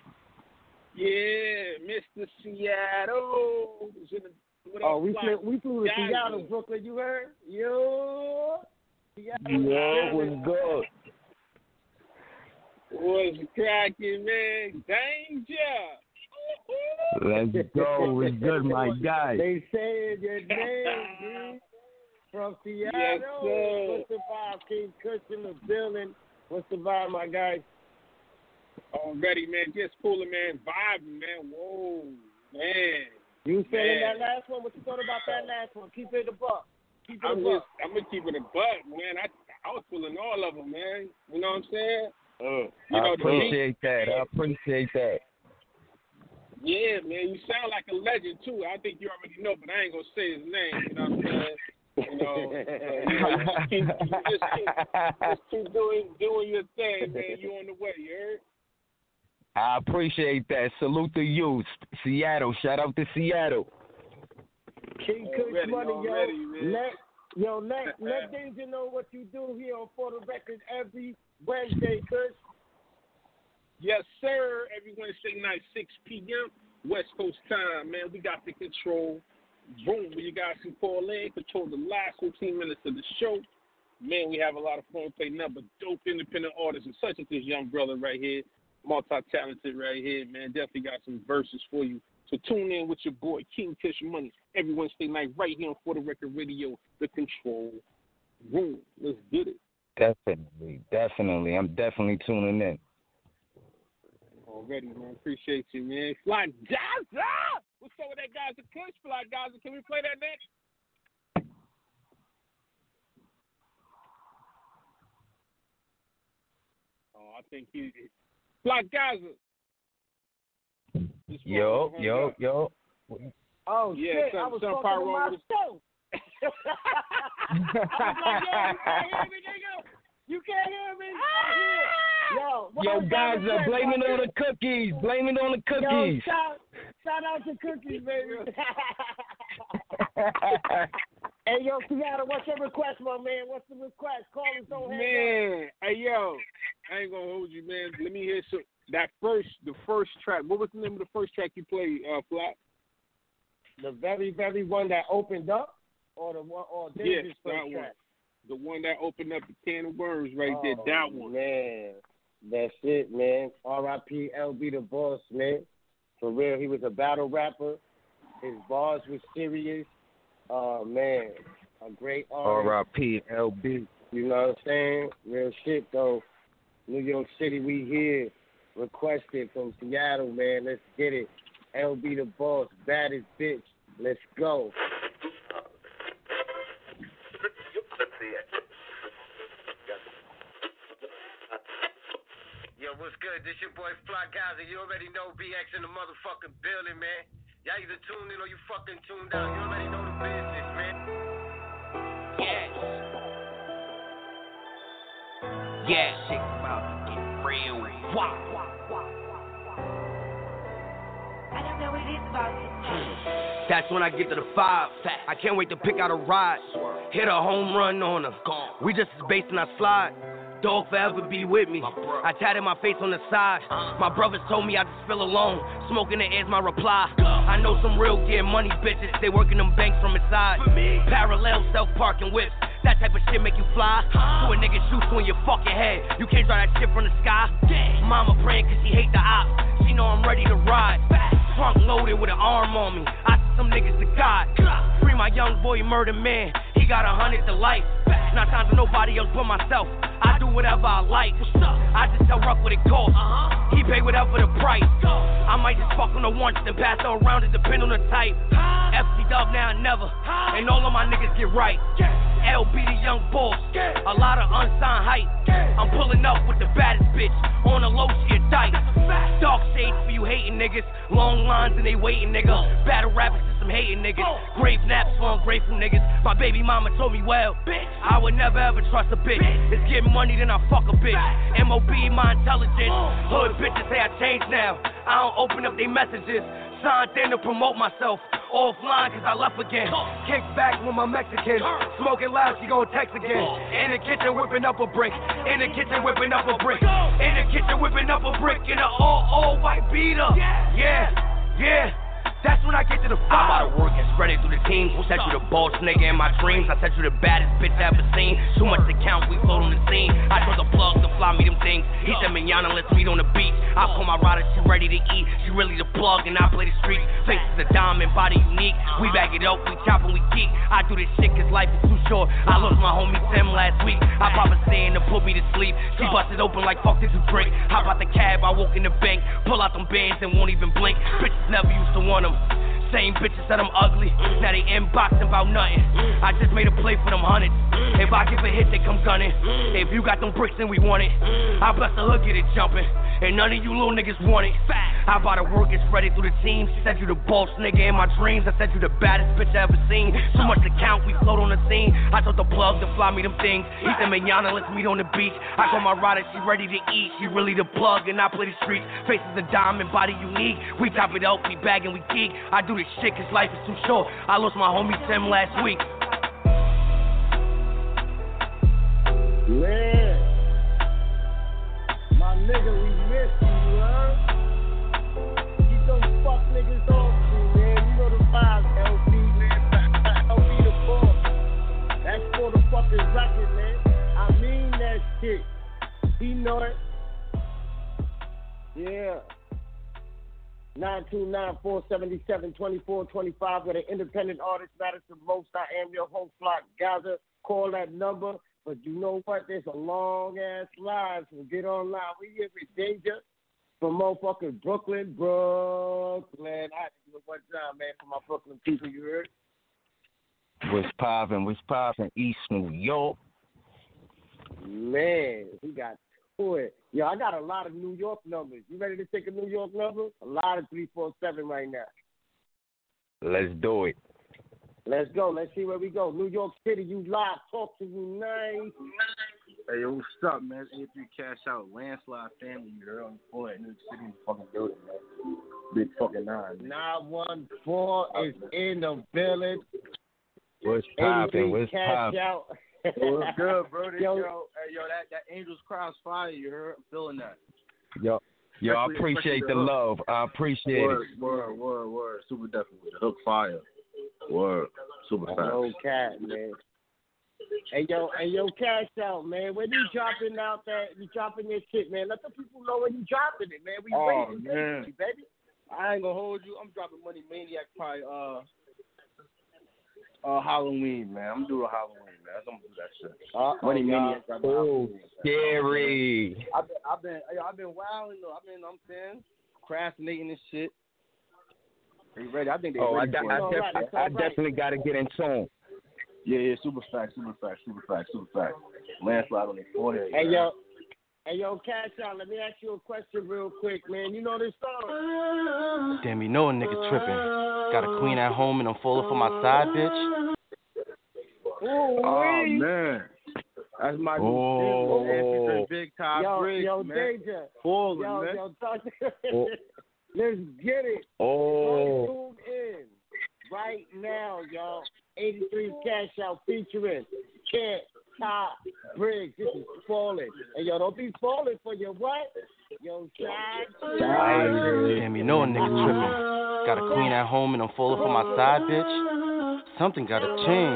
[SPEAKER 12] Yeah, Mister Seattle. What
[SPEAKER 1] Oh,
[SPEAKER 12] up,
[SPEAKER 1] we
[SPEAKER 12] Fly?
[SPEAKER 1] flew, we flew to
[SPEAKER 12] Guys,
[SPEAKER 1] Seattle, Brooklyn. You heard? Yo. Seattle.
[SPEAKER 6] Yo, what's good?
[SPEAKER 12] What's cracking, man? Danger.
[SPEAKER 6] Let's go. It's good, my guy.
[SPEAKER 1] They saying your name, dude. From Seattle.
[SPEAKER 12] Yes, sir.
[SPEAKER 1] What's the vibe? King Kush in the building. What's the vibe, my guy?
[SPEAKER 12] Already, man. Just cooling, man. Vibing, man. Whoa, man.
[SPEAKER 1] You saying
[SPEAKER 12] Man.
[SPEAKER 1] that last one? What you thought about that last one? Keep it a buck. Keep it a
[SPEAKER 12] I'm
[SPEAKER 1] buck.
[SPEAKER 12] just, I'm gonna keep it a buck, man. I, I was feeling all of them, man. You know what I'm saying? Uh, you
[SPEAKER 6] I
[SPEAKER 12] know, the
[SPEAKER 6] appreciate
[SPEAKER 12] beat-
[SPEAKER 6] that. I appreciate that.
[SPEAKER 12] Yeah, man. You sound like a legend too. I think you already know, but I ain't gonna say his name. You know what I'm saying? You know, uh, you know just, keep, just, keep, just keep doing doing your thing, man. You on the way, you heard?
[SPEAKER 6] I appreciate that. Salute to you, Seattle. Shout out to Seattle.
[SPEAKER 1] King Kush
[SPEAKER 12] Already,
[SPEAKER 1] money,
[SPEAKER 12] already,
[SPEAKER 1] yo.
[SPEAKER 12] man.
[SPEAKER 1] Let, yo, let, let Danger know what you do here on For the Record every Wednesday, Kush.
[SPEAKER 12] Yes, sir. Every Wednesday night, six p.m. West Coast time, man. We got the control room where you guys can call in, control the last fifteen minutes of the show. Man, we have a lot of fun, play nothing but dope independent artists and such as this young brother right here, multi-talented right here, man. Definitely got some verses for you. So tune in with your boy, King Kush Money, every Wednesday night right here on For the Record Radio, the control room. Let's get it.
[SPEAKER 6] Definitely, definitely. I'm definitely tuning in.
[SPEAKER 12] Already, man. Appreciate you, man. Fly Gaza! What's up with that Gaza Kush? Fly Gaza, can we play that next? Oh, I think he... Fly Gaza!
[SPEAKER 6] Yo, yo,
[SPEAKER 12] up.
[SPEAKER 6] yo.
[SPEAKER 1] Oh,
[SPEAKER 12] Yeah,
[SPEAKER 1] shit.
[SPEAKER 12] some-
[SPEAKER 1] I was
[SPEAKER 12] some
[SPEAKER 1] talking
[SPEAKER 12] pyro
[SPEAKER 1] to my
[SPEAKER 12] with-
[SPEAKER 1] show. I was like, yo, you can't hear me, nigga. You can't hear me? Ah! Yo, what
[SPEAKER 6] Yo,
[SPEAKER 1] I'm
[SPEAKER 6] guys,
[SPEAKER 1] trying to
[SPEAKER 6] uh,
[SPEAKER 1] say,
[SPEAKER 6] blame it
[SPEAKER 1] my
[SPEAKER 6] on
[SPEAKER 1] man.
[SPEAKER 6] the cookies. Blame it on the
[SPEAKER 1] Yo,
[SPEAKER 6] cookies.
[SPEAKER 1] shout, shout out to Cookies, baby. Hey, yo, Seattle, what's your request, my man? What's the request? Call us, don't hang
[SPEAKER 12] Man, hey, yo. I ain't gonna hold you, man. Let me hear some... That first, the first track. What was the name of the first track you played, uh, Flat?
[SPEAKER 1] up. The very, very one that opened up, or the one, or
[SPEAKER 12] Yes,
[SPEAKER 1] Danger's
[SPEAKER 12] that
[SPEAKER 1] first
[SPEAKER 12] one.
[SPEAKER 1] track?
[SPEAKER 12] The one that opened up the can of worms right there.
[SPEAKER 1] Oh,
[SPEAKER 12] That one.
[SPEAKER 1] Man, that's it, man. R I P L B the boss, man. For real, he was a battle rapper. His bars were serious. Oh, man. A great artist.
[SPEAKER 6] R I P L B.
[SPEAKER 1] You know what I'm saying? Real shit, though. New York City, we here. Requested from Seattle, man. Let's get it. L B the boss, baddest bitch. Let's go.
[SPEAKER 3] Yo, what's good? This your boy Fly Gaza. You already know B X in the motherfucking building, man. Y'all either tuned in or you fucking tuned out. You already know the business, man.
[SPEAKER 5] Yes. Yes. Shit about to get real. Wow.
[SPEAKER 4] I don't know what it is about this.
[SPEAKER 5] That's when I get to the five. I can't wait to pick out a ride. Hit a home run on her. We just as based in our slide. Dog forever be with me. I tatted my face on the side. My brothers told me I just feel alone. Smoking the air's my reply. I know some real get money bitches. They working them banks from inside. Parallel self-parking whips. That type of shit make you fly. To a nigga shoots in your fucking head. You can't drive that shit from the sky. Mama praying cause she hate the ops. She know I'm ready to ride. Trunk loaded with an arm on me. I see some niggas to God. Free my young boy murder man. He got a hundred to life. Not time to nobody else but myself. I do whatever I like. I just tell Ruck what it costs. He pay whatever the price. I might just fuck on the once then pass her around. It depend on the type. F C Dub now and never. And all of my niggas get right. L B the young boss. A lot of unsigned hype. I'm pulling up with the baddest bitch. On the low she a tight. Dark shades for you hating niggas. Long lines and they waiting nigga. Battle rappers to some hating niggas. Grave naps for ungrateful niggas. My baby mama told me well. I would never ever trust a bitch. It's getting money then I fuck a bitch. M O B my intelligence. Hood bitches say I changed now. I don't open up they messages. Signed in to promote myself. Offline cause I left again. Kick back with my Mexican. Smoking loud, she gon' text again. In the kitchen whipping up a brick. In the kitchen whipping up a brick. In the kitchen whipping up a brick. In a all, all white beater. Yeah, yeah. That's when I get to the five. I'm about to work and spread it through the teams. Said you the boss nigga in my dreams. I said you the baddest bitch I ever seen. Too much to count, we float on the scene. I told the plug to fly me them things. He said, Manana, let's meet on the beach. I call my rider, she ready to eat. She really the plug and I play the streets. Face is a diamond, body unique. We back it up, we chop and we geek. I do this shit cause life is too short. I lost my homie Tim last week. I pop a saying to put me to sleep. She busted open like fuck did you drink. Hop out the cab, I walk in the bank. Pull out them bands and won't even blink. Bitches never used to want them. Same bitches said I'm ugly, now they inboxing about nothing. I just made a play for them hundreds. If I give a hit, they come gunning. If you got them bricks, then we want it. I bless the hood, get it jumping. And none of you little niggas want it. I about to work and spread it through the team. Said you the boss nigga in my dreams. I said you the baddest bitch I ever seen. Too much to count, we float on the scene. I told the plug to fly me them things. He said, Manana, let's meet on the beach. I call my rider, she ready to eat. She really the plug and I play the streets. Face is a diamond, body unique. We top it up, we bag and we geek. I do this shit cause life is too short. I lost my homie Tim last week.
[SPEAKER 1] Man, my nigga, we missed you, you heard? Keep those fuck niggas off you, man. You know the vibes, L B, man. L B the boss. That's for the fucking record, man. I mean that shit. He know it. Yeah. nine two nine, four seven seven, two four two five where the independent artist matters the most. I am your host, Flock Gaza. Call that number. But you know what? There's a long ass line, so get online. We here with Danger from motherfucking Brooklyn, Brooklyn. I had to do it one time, man, for my Brooklyn people, you heard?
[SPEAKER 6] What's poppin', what's poppin', East New York.
[SPEAKER 1] Man, we got to it. Yo, I got a lot of New York numbers. You ready to take a New York number? A lot of three four seven right now.
[SPEAKER 6] Let's do it.
[SPEAKER 1] Let's go. Let's see where we go. New York City, you live. Talk to you nice.
[SPEAKER 13] Hey, yo, what's up, man? It's A three Cash Out, Landslide Family. You're on the floor at New York City, fucking building, man. Big fucking nine.
[SPEAKER 1] nine one four is in the village.
[SPEAKER 6] What's poppin'? What's poppin'?
[SPEAKER 13] What's good, bro? This,
[SPEAKER 1] Yo.
[SPEAKER 13] yo, hey, yo, that, that Angels Cross Fire, you heard? I'm feeling that.
[SPEAKER 6] Yo, yo, I
[SPEAKER 13] Especially-
[SPEAKER 6] appreciate
[SPEAKER 13] especially
[SPEAKER 6] the
[SPEAKER 13] the hook.
[SPEAKER 6] love. I appreciate
[SPEAKER 13] Word,
[SPEAKER 6] it.
[SPEAKER 13] word, word, word. Super definitely. The hook fire. Word. Super fast.
[SPEAKER 1] No cat, man. Hey yo, hey yo, Cash Out, man. When you dropping out that, you dropping your shit, man. Let the people know when you dropping it, man. We
[SPEAKER 13] Oh,
[SPEAKER 1] waiting,
[SPEAKER 13] man.
[SPEAKER 1] baby, baby.
[SPEAKER 13] I ain't gonna hold you. I'm dropping Money Maniac probably uh uh Halloween, man. I'm doing Halloween, man. I'm gonna do that shit.
[SPEAKER 1] Uh-oh,
[SPEAKER 13] Money
[SPEAKER 1] y'all.
[SPEAKER 13] Maniac dropping
[SPEAKER 6] Oh,
[SPEAKER 13] Halloween.
[SPEAKER 6] scary.
[SPEAKER 13] I've been, I've been, yo, I've been wilding though. I've been, I'm saying, procrastinating this shit. They ready? I think they
[SPEAKER 6] Oh, I,
[SPEAKER 13] ready
[SPEAKER 6] de-
[SPEAKER 13] for
[SPEAKER 6] I,
[SPEAKER 13] it.
[SPEAKER 1] all right,
[SPEAKER 6] def-
[SPEAKER 1] it's
[SPEAKER 6] I
[SPEAKER 1] all right.
[SPEAKER 6] definitely got to get in tune.
[SPEAKER 13] Yeah, yeah, super fact, super fact, super fact, super fact. Landslide on their forehead.
[SPEAKER 1] Hey
[SPEAKER 13] man.
[SPEAKER 1] yo, hey yo, Cash Out. Let me ask you a question real quick, man. You know this song?
[SPEAKER 14] Damn, you know a nigga tripping. Got a queen at home and I'm falling for my side bitch.
[SPEAKER 13] Oh man, that's my new
[SPEAKER 6] Oh.
[SPEAKER 13] single. Answer to Big Top
[SPEAKER 1] Yo,
[SPEAKER 13] Briggs,
[SPEAKER 1] yo,
[SPEAKER 13] man.
[SPEAKER 1] Danger.
[SPEAKER 13] Falling,
[SPEAKER 1] Yo,
[SPEAKER 13] man.
[SPEAKER 1] yo, talk to
[SPEAKER 6] Oh.
[SPEAKER 1] Let's get it.
[SPEAKER 8] Oh.
[SPEAKER 1] Tune in right now, y'all. eighty-three Cash Out featuring Kent, Top, Briggs. This is Falling. And yo, don't be falling for your what? Yo, side.
[SPEAKER 14] Damn, you know a nigga tripping. Got a queen at home and I'm falling for my side bitch. Something gotta change.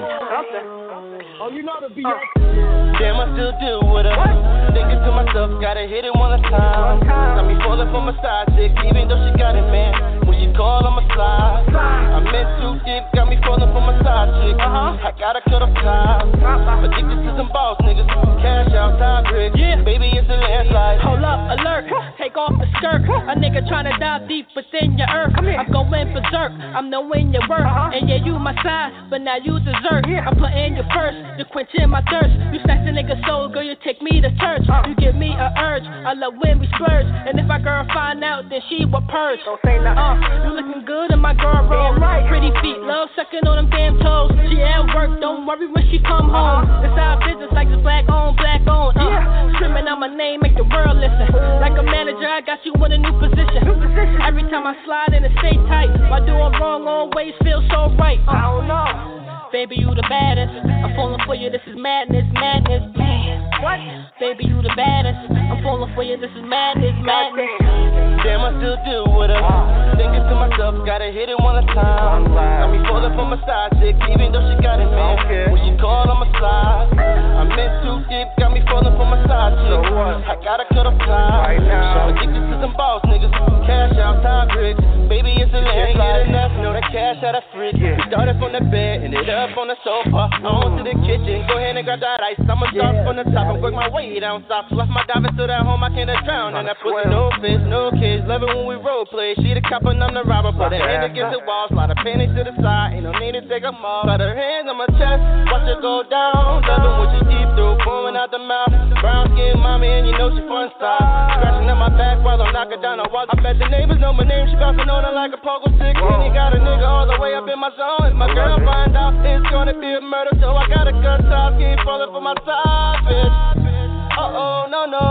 [SPEAKER 1] Oh, you know the B X.
[SPEAKER 14] Damn, I still deal with her. Thinking to myself, gotta hit it one time. Got me falling for my side chick, even though she got it, man. When she call, I'ma slide. I'm in too deep, got me falling for my side chick. I gotta cut off ties. Addicted to some boss niggas. Cash out, time brick. Yeah. Baby, it's a landslide.
[SPEAKER 15] Hold up, alert. Take off the skirt. A nigga tryna dive deep within your earth. I'm going berserk. I'm knowing your worth. And yeah, you my side, but now you dessert. I'm putting you first. You quenching my thirst. You snatch a nigga soul, girl, you take me to church. You give me a urge. I love when we splurge. And if my girl find out, then she will purge. Don't say nothing. Uh, you looking good in my girl roll. Right. Pretty feet, love sucking on them damn toes. She at work, don't worry when she come home. It's our business like it's black on, black on. Uh, yeah. Screaming out my name, make the world listen. Like a manager, I got you in a new position. New position. Every time I slide in, it stay tight. My doing wrong always feels so right. Uh, I don't know. Baby, you the baddest. I'm falling for you, this is madness, madness. Man, what? Baby, you the baddest. I'm falling for you, this is madness, madness.
[SPEAKER 14] Damn, I still deal with her. Thinking to myself, gotta hit it one time. Got me falling for my side chick, even though she got it, man. When she call, I'ma slide. I'm in too deep, got me falling for my side chick. I gotta cut off ties. Right now. Addicted to some boss niggas. Cash out, time bricks. Baby, it's a landslide. Can't get enough, know that cash out of fridge. We started from the bed, ended up on the sofa. On to the kitchen, go ahead and grab that ice. I'ma start from the top and work my way down south. Left my dive into that home, I can't drown. And I put no fish, no kids. Love it when we role play. She the cop and I'm the robber. Put her hand against the wall, slide her panties to the side. Ain't no need to take them off. Got her hands on my chest, watch her go down. Love it when she deep through, pouring out the mouth. Brown skin mommy, and you know she fun style. Scratching at my back while I'm knocking down her wall. I bet the neighbors know my name, she bouncing on her like a pogo stick. And he got a nigga all the way up in my zone. If my girl find out, it's gonna be a murder. So I got a gun top, keep falling for my side, bitch. Uh-oh, no, no.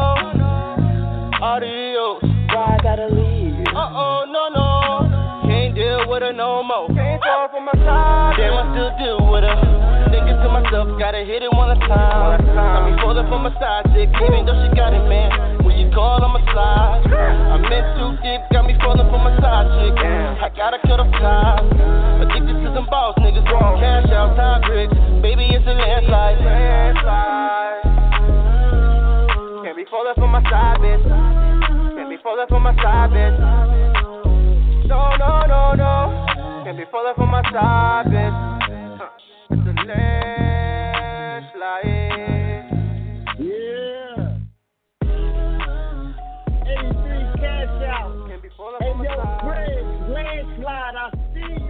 [SPEAKER 14] Adios.
[SPEAKER 15] Why I gotta leave?
[SPEAKER 14] Uh-oh, no, no. Can't deal with her no more. Can't fall for my side. Damn, I still deal with her. Thinking to myself, gotta hit it one time. Got me falling for my side chick, even though she got it, man. When she call, I'ma slide. I'm in too deep, got me falling for my side chick. I gotta cut off ties. Addicted to some boss niggas. Cash out, time bricks. Baby, it's a landslide. Landslide. Can't be falling for my side, bitch. Can't be falling for my side, bitch. No, no, no, no. Can't be falling for my side, bitch. Uh, it's a landslide.
[SPEAKER 1] Yeah. eighty-three Cash Out.
[SPEAKER 14] Can't be falling
[SPEAKER 1] hey,
[SPEAKER 14] for my
[SPEAKER 1] yo,
[SPEAKER 14] side.
[SPEAKER 1] Briggs, landslide, I see you.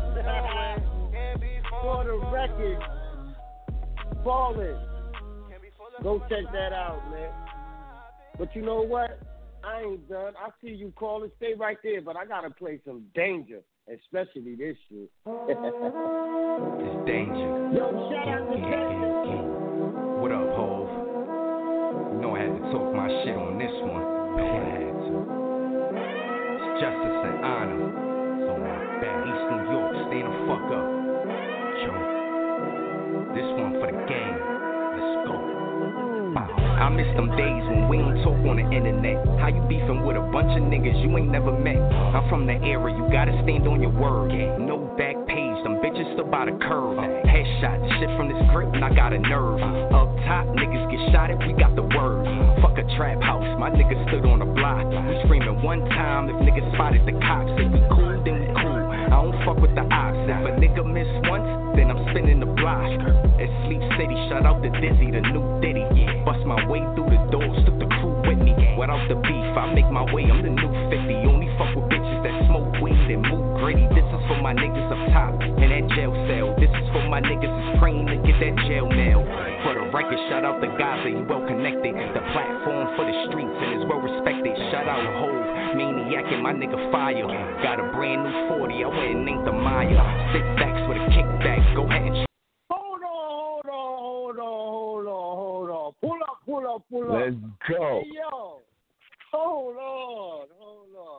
[SPEAKER 1] For the record, Falling. Go check that out, man. But you know what? I ain't done. I see you calling. Stay right there, but I gotta play some Danger, especially this shit.
[SPEAKER 7] It's Danger.
[SPEAKER 1] Yo, shout out to Danger.
[SPEAKER 7] What up, Hov? You know I had to talk my shit on this one. No, I had to. It's justice and honor. So my bad. East New York, stay the fuck up. Joe. This one for the game. Let's go. I miss them days when we ain't talk on the internet. How you beefing with a bunch of niggas you ain't never met? I'm from the area, you gotta stand on your word. No back page, them bitches still by the curve. Headshot, shit from this grip, and I got a nerve. Up top, niggas get shot if we got the word. Fuck a trap house, my niggas stood on the block. We screaming one time if niggas spotted the cops. If we cool, then we cool. I don't fuck with the ops. If a nigga miss once, then I'm spinning the block. At Sleep City, shout out to Dizzy, the new Diddy. Bust my way through the doors, took the crew with me. Without the beef, I make my way, I'm the new fifty. Only fuck with bitches that smoke weed and move gritty. This is for my niggas up top in that jail cell. This is for my niggas that's praying to get that jail mail. For the record, shout out to Gaza, he well connected. The platform for the streets and is well respected. Shout out Hov, Maniac and my nigga Fire. Got a brand new forty, I went and named the Maya. Six backs with a kickback, go ahead and
[SPEAKER 1] Hold on, hold on, hold on, hold on, hold on. Pull up, pull up, pull up.
[SPEAKER 8] Let's go.
[SPEAKER 1] Hey, yo. Hold on, hold on.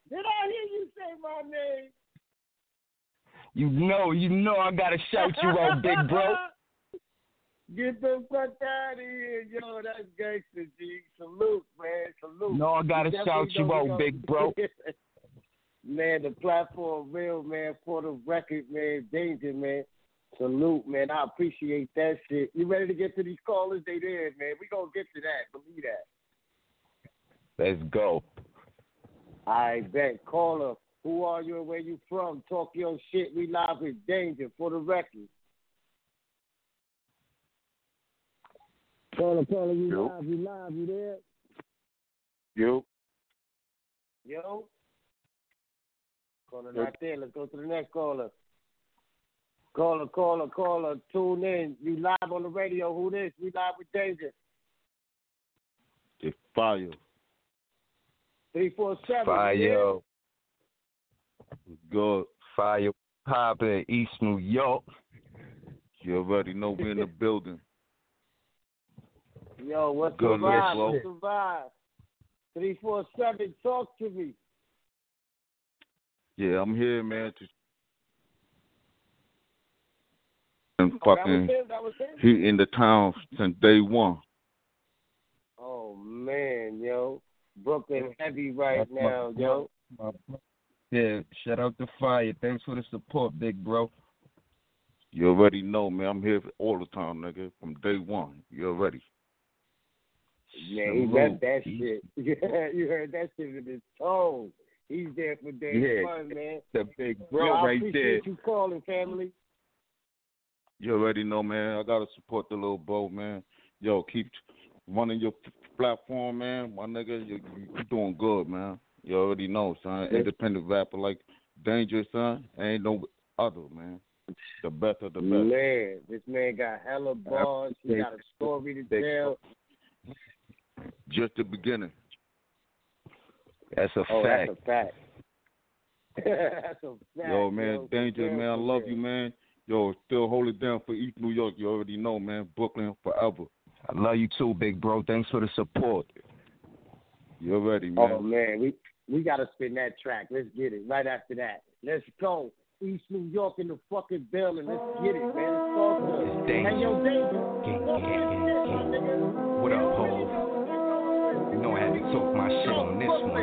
[SPEAKER 1] Did I hear you say my name?
[SPEAKER 6] You know, you know I gotta shout you out, big bro.
[SPEAKER 1] Get the fuck out of here, yo. That's gangster, G. Salute, man. Salute.
[SPEAKER 6] No, I gotta
[SPEAKER 1] You
[SPEAKER 6] shout you
[SPEAKER 1] definitely know
[SPEAKER 6] out,
[SPEAKER 1] we
[SPEAKER 6] big bro.
[SPEAKER 1] Man, the platform real, man. For the record, man. Danger, man. Salute, man. I appreciate that shit. You ready to get to these callers? They there, man. We gonna get to that. Believe that.
[SPEAKER 6] Let's go.
[SPEAKER 1] I bet. Caller, who are you and where you from? Talk your shit. We live with Danger for the record. Caller, caller, you
[SPEAKER 6] Yo.
[SPEAKER 1] live, you live, you there?
[SPEAKER 6] Yo.
[SPEAKER 1] Yo. Caller not there. Let's go to the next caller. Caller, caller, caller. Tune in. You live on the radio. Who this? We live with Danger.
[SPEAKER 16] It's fire.
[SPEAKER 1] three four seven.
[SPEAKER 6] Fire.
[SPEAKER 16] Good.
[SPEAKER 6] Fire poppin', East New York.
[SPEAKER 16] You already know we in the building.
[SPEAKER 1] Yo, what's the
[SPEAKER 16] Good,
[SPEAKER 1] vibe?
[SPEAKER 16] bro.
[SPEAKER 1] What's the vibe? three four seven, talk to me.
[SPEAKER 16] Yeah, I'm here, man. To and
[SPEAKER 1] Oh, that
[SPEAKER 16] fucking
[SPEAKER 1] was him? That was him?
[SPEAKER 16] he in the town since day one.
[SPEAKER 1] Oh, man, yo. Brooklyn heavy right now, yo.
[SPEAKER 6] Yeah, shout out to Fire. Thanks for the support, big bro.
[SPEAKER 16] You already know, man. I'm here all the time, nigga, from day one. You already.
[SPEAKER 1] Man, he repped that shit. Yeah, you heard that shit in his tone. He's there for day
[SPEAKER 6] Yeah,
[SPEAKER 1] one, man.
[SPEAKER 6] the big bro
[SPEAKER 1] Yo, I
[SPEAKER 6] right
[SPEAKER 1] appreciate
[SPEAKER 6] there.
[SPEAKER 1] you calling, family.
[SPEAKER 16] You already know, man. I gotta support the little bro, man. Yo, keep running your p- platform, man. My nigga, you you doing good, man. You already know, son. Independent rapper like Dangerous, son. Ain't no other, man. The best of the best.
[SPEAKER 1] Man, this man got hella bars. He got a story to tell.
[SPEAKER 16] Just the beginning.
[SPEAKER 6] That's a
[SPEAKER 1] Oh,
[SPEAKER 6] fact.
[SPEAKER 1] that's a fact. That's a fact.
[SPEAKER 16] Yo, man,
[SPEAKER 1] yo.
[SPEAKER 16] Danger,
[SPEAKER 1] Yeah,
[SPEAKER 16] man. I
[SPEAKER 1] for
[SPEAKER 16] love
[SPEAKER 1] real.
[SPEAKER 16] you, man. Yo, still hold it down for East New York. You already know, man. Brooklyn forever.
[SPEAKER 6] I love you too, big bro. Thanks for the support.
[SPEAKER 16] You already, man.
[SPEAKER 1] Oh, man, we we got to spin that track. Let's get it right after that. Let's go. East New York in the fucking building. Let's get it, man. Let's talk to it.
[SPEAKER 7] Danger.
[SPEAKER 1] Hey, yo, Danger.
[SPEAKER 7] Gang, gang, gang, gang. What up, Hov? You know I had to talk my shit on this one.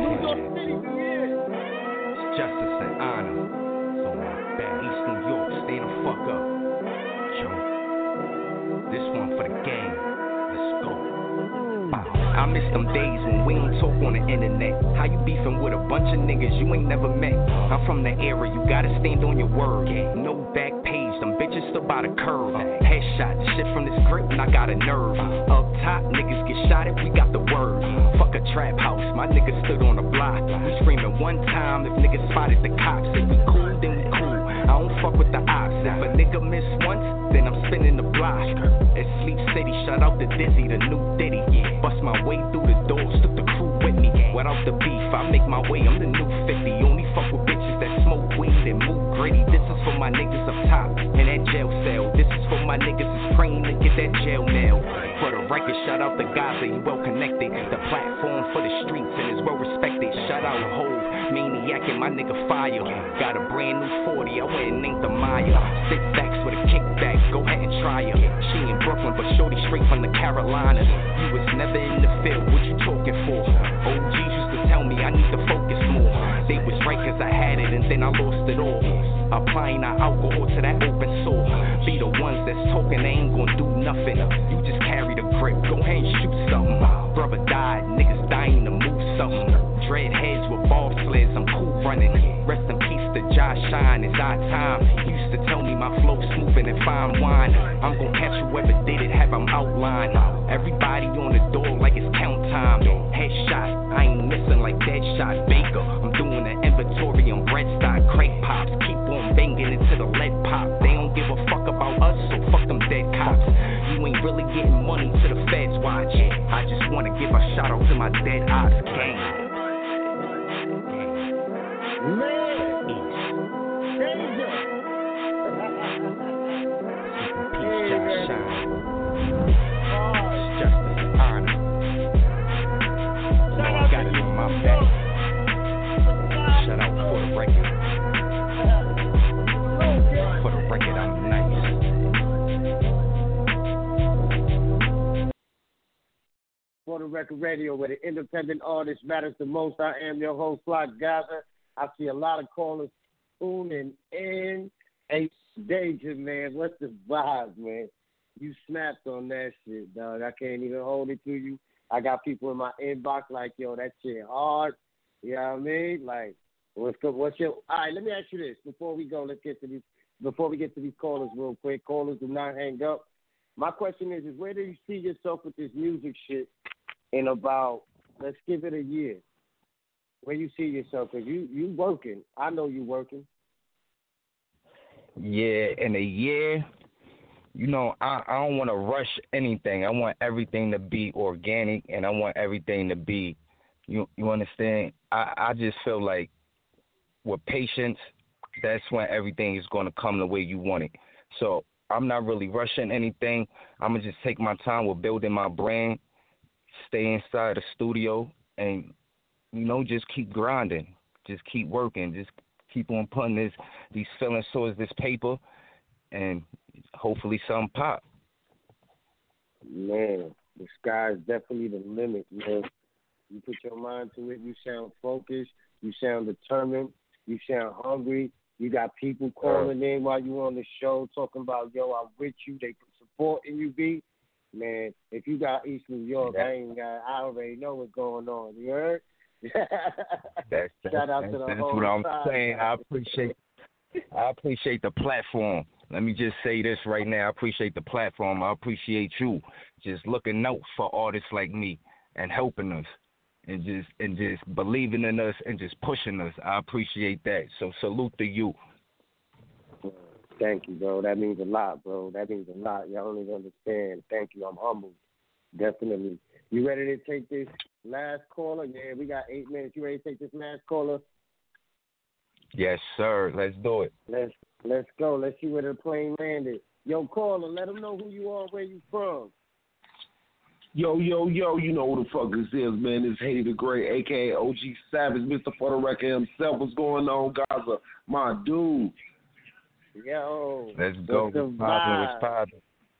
[SPEAKER 7] It's justice and honor. So bad. East New York, stay the fuck up. Yo. This one for the gang. Let's go. I miss them days when we ain't talk on the internet. How you beefing with a bunch of niggas you ain't never met? I'm from the era, you gotta stand on your word. No back page, them bitches still by the curve. Headshot, shit from this grip, and I got a nerve. Up top, niggas get shot if we got the word. Fuck a trap house, my niggas stood on the block. We screaming one time if niggas spotted the cops. If we cool, then we cool. I don't fuck with the ops. If a nigga miss once, then I'm spinning the block. At Sleep City, shout out to Dizzy, the new Diddy. Bust my way through the doors, took the crew with me. Without the beef, I make my way, I'm the new fifty. Only fuck with bitches that smoke weed and move gritty. This is for my niggas up top in that jail cell. This is for my niggas that's praying to get that jail mail. For the record, shout out to Gaza, he well connected. The platform for the streets and is well respected. Shout out to Hov, Maniac and my nigga Fire. Got a brand new forty, I went and named the Maya. Six backs with a kickback, go ahead and try her. She in Brooklyn, but shorty straight from the Carolinas. You was never in the field, what you talking for? O Gs used to tell me I need to focus more. They was right cause I had it and then I lost it all. Applying our alcohol to that open sore. Be the ones that's talking, they ain't gonna do nothing. You just carry the grip, go ahead and shoot something. Brother died, niggas dying to move something. Dread heads with ball sleds, I'm cool running. Rest in peace to Josh Shine, it's our time. He used to tell me my flow smoother than fine wine. I'm gonna catch whoever did it, have them outlined. Everybody on the door like it's count time. Headshot, I ain't missing like Deadshot Baker. I'm doing an inventory on bread stock, crate pops. Keep on banging into the lead pop. They don't give a fuck about us, so fuck them dead cops. You ain't really getting money to the feds watch. I just wanna give a shout out to my dead ops gang.
[SPEAKER 1] Man, Danger.
[SPEAKER 7] Peace, Josh Shine. It's justice and honor. You know I got it on my back.
[SPEAKER 1] Record Radio, where the independent artist matters the most. I am your host, Flock Gaza. I see a lot of callers tuning in. Hey, Danger, man, what's the vibe, man? You snapped on that shit, dog. I can't even hold it to you. I got people in my inbox like, yo, that shit hard. You know what I mean? Like, what's good? What's your? All right, let me ask you this before we go. Let's get to these. Before we get to these callers, real quick. Callers, do not hang up. My question is, is where do you see yourself with this music shit in about? Let's give it a year. Where you see yourself? Cause you you working. I know you working.
[SPEAKER 6] Yeah, in a year, you know, I, I don't want to rush anything. I want everything to be organic, and I want everything to be, you you understand? I, I just feel like with patience, that's when everything is going to come the way you want it. So I'm not really rushing anything. I'm going to just take my time with building my brand, stay inside the studio, and, you know, just keep grinding. Just keep working. Just keep on putting this, these feelings towards this paper, and hopefully something pop.
[SPEAKER 1] Man, the sky's definitely the limit, man. You put your mind to it, you sound focused, you sound determined, you sound hungry. You got people calling in while you on the show talking about, yo, I'm with you. They supporting you, B. Man, if you got East New York, yeah. I ain't got, I already know what's going on. You heard?
[SPEAKER 6] that's, that's,
[SPEAKER 1] Shout out
[SPEAKER 6] that's,
[SPEAKER 1] to the
[SPEAKER 6] that's
[SPEAKER 1] whole
[SPEAKER 6] what I'm
[SPEAKER 1] side.
[SPEAKER 6] saying. I appreciate I appreciate the platform. Let me just say this right now. I appreciate the platform. I appreciate you just looking out for artists like me and helping us and just and just believing in us and just pushing us. I appreciate that. So salute to you.
[SPEAKER 1] Thank you, bro. That means a lot, bro. That means a lot. Y'all don't even understand. Thank you. I'm humbled. Definitely. You ready to take this last caller? Yeah, we got eight minutes. You ready to take this last caller?
[SPEAKER 6] Yes, sir. Let's do it.
[SPEAKER 1] Let's let's go. Let's see where the plane landed. Yo, caller, let them know who you are, where you from.
[SPEAKER 17] Yo, yo, yo, you know who the fuck this is, man. It's Haiti the Great, a k a. O G Savage, Mister For the Record himself. What's going on, Gaza? My dude.
[SPEAKER 1] Yo.
[SPEAKER 6] Let's go. What's poppin'? What's poppin'?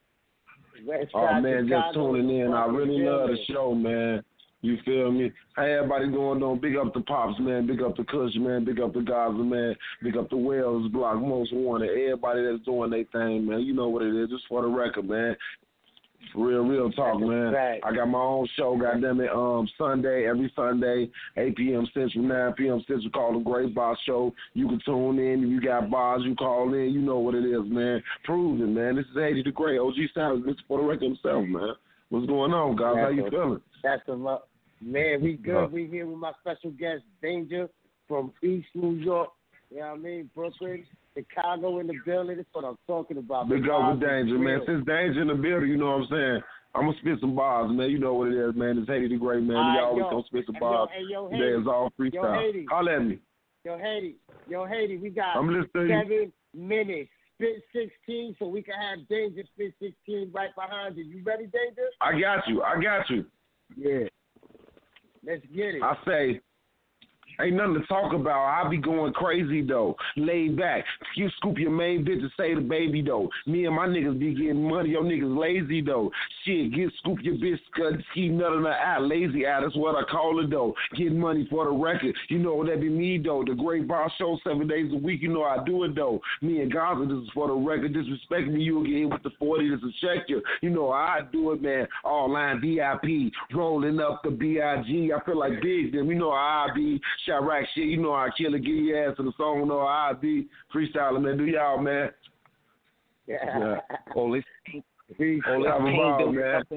[SPEAKER 17] Oh, man, just tuning in. I really love the show, man. You feel me? Hey, everybody going on. Big up the Pops, man. Big up the Kush, man. Big up the Gaza, man. Big up the Wells Block, Most Wanted. Everybody that's doing their thing, man. You know what it is. Just for the record, man. Real, real talk, man.
[SPEAKER 1] Right.
[SPEAKER 17] I got my own show, goddamn it, um, Sunday, every Sunday, eight p.m. Central, nine p.m. Central, called The Great Boss Show. You can tune in. If you got bars, you call in. You know what it is, man. Prove it, man. This is Haiti the Great, O G Savage, Mister For the Record himself, man. What's going on, guys? How you feeling?
[SPEAKER 1] That's a man, we good. Huh. We here with my special guest, Danger, from East New York. You know what I mean? Brooklyn, Chicago in the building. That's what I'm talking about.
[SPEAKER 17] Big up with Danger, man. Since Danger in the building, you know what I'm saying? I'm going to spit some bars, man. You know what it is, man. It's Haiti the Great, man. We always going to spit some bars.
[SPEAKER 1] Hey, yo,
[SPEAKER 17] Today is all freestyle. Call at me.
[SPEAKER 1] Yo, Haiti. Yo, Haiti, we got
[SPEAKER 17] I'm listening.
[SPEAKER 1] seven minutes. Spit sixteen so we can have Danger spit sixteen right behind you. You ready, Danger?
[SPEAKER 17] I got you. I got you.
[SPEAKER 1] Yeah. Let's get it.
[SPEAKER 17] I say, ain't nothing to talk about. I be going crazy, though. Laid back. You scoop your main bitch and say the baby, though. Me and my niggas be getting money. Your niggas lazy, though. Shit, get scoop your bitch, cut, ski nut in the eye. Lazy eye, that's what I call it, though. Getting money for the record. You know that be me, though. The Great Boss Show, seven days a week. You know I do it, though. Me and Gaza, this is for the record. Disrespect me, you'll get hit with the forty. This is check you. You know I do it, man. All line V I P. Rolling up the B I G. I feel like big, then. You know I be. Chirac shit, you know I kill it, get your ass to the song, you know I be freestyling, man. Do y'all, man?
[SPEAKER 1] Yeah.
[SPEAKER 6] yeah. All this, all this pain
[SPEAKER 17] ball,
[SPEAKER 6] building
[SPEAKER 17] man.
[SPEAKER 6] up in,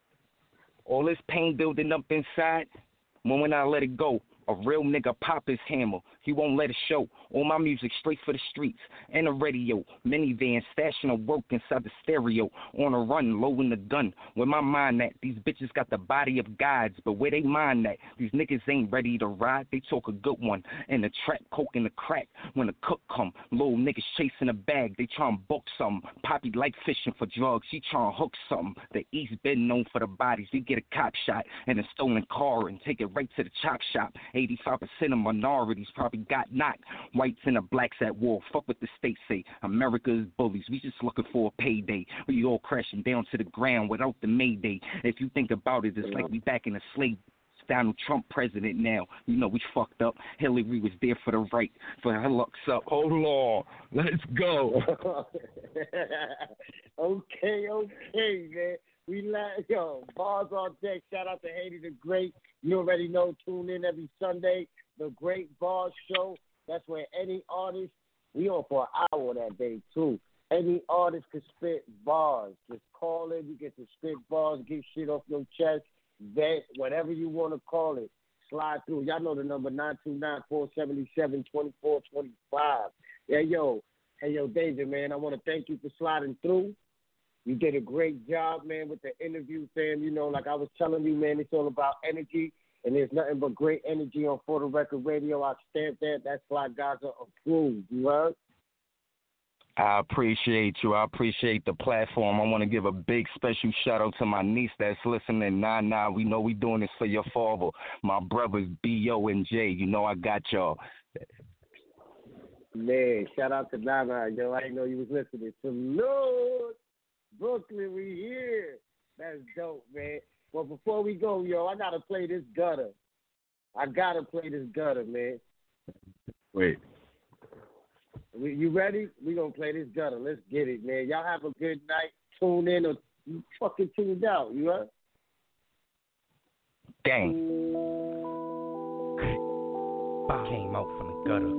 [SPEAKER 6] all this pain building up inside. When when I let it go, a real nigga pop his hammer. He won't let it show. All my music straight for the streets and the radio. Minivan stashing a work inside the stereo. On a run, loading the gun. Where my mind at? These bitches got the body of gods, but where they mind at? These niggas ain't ready to ride. They talk a good one. And the trap, coke and the crack. When the cook come, little niggas chasing a bag. They trying to book something. Poppy like fishing for drugs. She trying to hook something. The East been known for the bodies. We get a cop shot and a stolen car and take it right to the chop shop. eighty-five percent of minorities probably probably got knocked. Whites and the blacks at war. Fuck what the states say. America is bullies. We just looking for a payday. We all crashing down to the ground without the Mayday. If you think about it, it's like we back in a slave. Donald Trump president now. You know we fucked up. Hillary was there for the right. For her looks up. Hold on. Let's go.
[SPEAKER 1] okay, okay, man. We like, yo, bars on deck. Shout out to Haiti the Great. You already know, tune in every Sunday. The Great Bars Show. That's where any artist, we on for an hour that day, too. Any artist can spit bars. Just call in. You get to spit bars, get shit off your chest. Vet, whatever you want to call it, slide through. Y'all know the number, nine two nine, four seven seven, two four two five. Yeah, yo. Hey, yo, David, man, I want to thank you for sliding through. You did a great job, man, with the interview, fam. You know, like I was telling you, man, it's all about energy, and there's nothing but great energy on For the Record Radio. I stamp that. That's Fly Gaza approved. You heard?
[SPEAKER 6] I appreciate you. I appreciate the platform. I want to give a big special shout out to my niece that's listening. Nah, nah, we know we doing this for your father. My brothers B O and J. You know I got y'all.
[SPEAKER 1] Man, shout out to Nana. Yo, I didn't know you was listening. Salute. Brooklyn, we here. That's dope, man. Well, before we go, yo, I got to play this gutter. I got to play this gutter, man.
[SPEAKER 6] Wait.
[SPEAKER 1] We, you ready? We gonna play this gutter. Let's get it, man. Y'all have a good night. Tune in or you fucking tuned out. You heard?
[SPEAKER 6] Dang.
[SPEAKER 7] Came out from the gutter.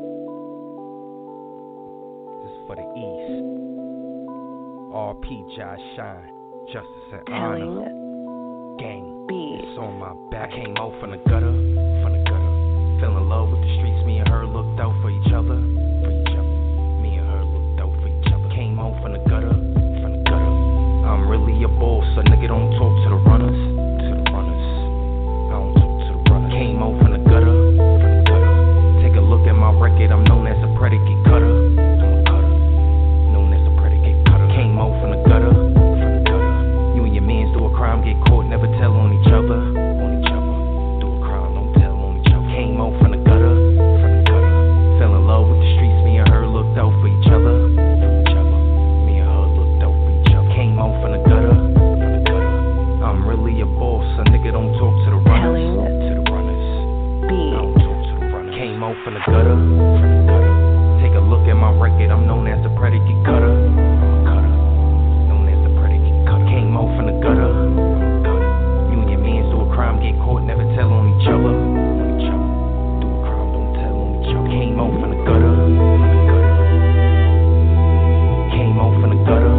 [SPEAKER 7] This is for the East. R P Josh Shine. Justice and honor. Gang. It's on my back. I came out from the gutter. From the gutter. Fell in love with the streets. Me and her looked out for each other. From the gutter, from the gutter. I'm really a boss, so nigga don't talk to the runners, to the runners. I don't talk to the runners. Came out from the gutter, from the gutter. Take a look at my record, I'm known as a predicate cutter. I'm a cutter, known as a predicate cutter. Came out from the gutter, from the gutter. You and your mans do a crime, get caught, never tell on each other, on each other. Do a crime, don't tell on each other. Came out from the gutter, from the gutter. Fell in love with the streets, me and her looked out for each other. Out from the gutter, from the gutter. I'm really a boss, a nigga don't talk to the runners, to the runners. I don't talk to the runners. Came out from the gutter, from the gutter. Take a look at my record, I'm known as the predicate cutter, cutter. Known as the predicate cutter. Came out from the gutter, from the gutter. You and your mans do a crime, get caught, never tell on each other, on each other. Do a crime, don't tell on each other. Came out from the gutter, from the gutter. Came out from the gutter.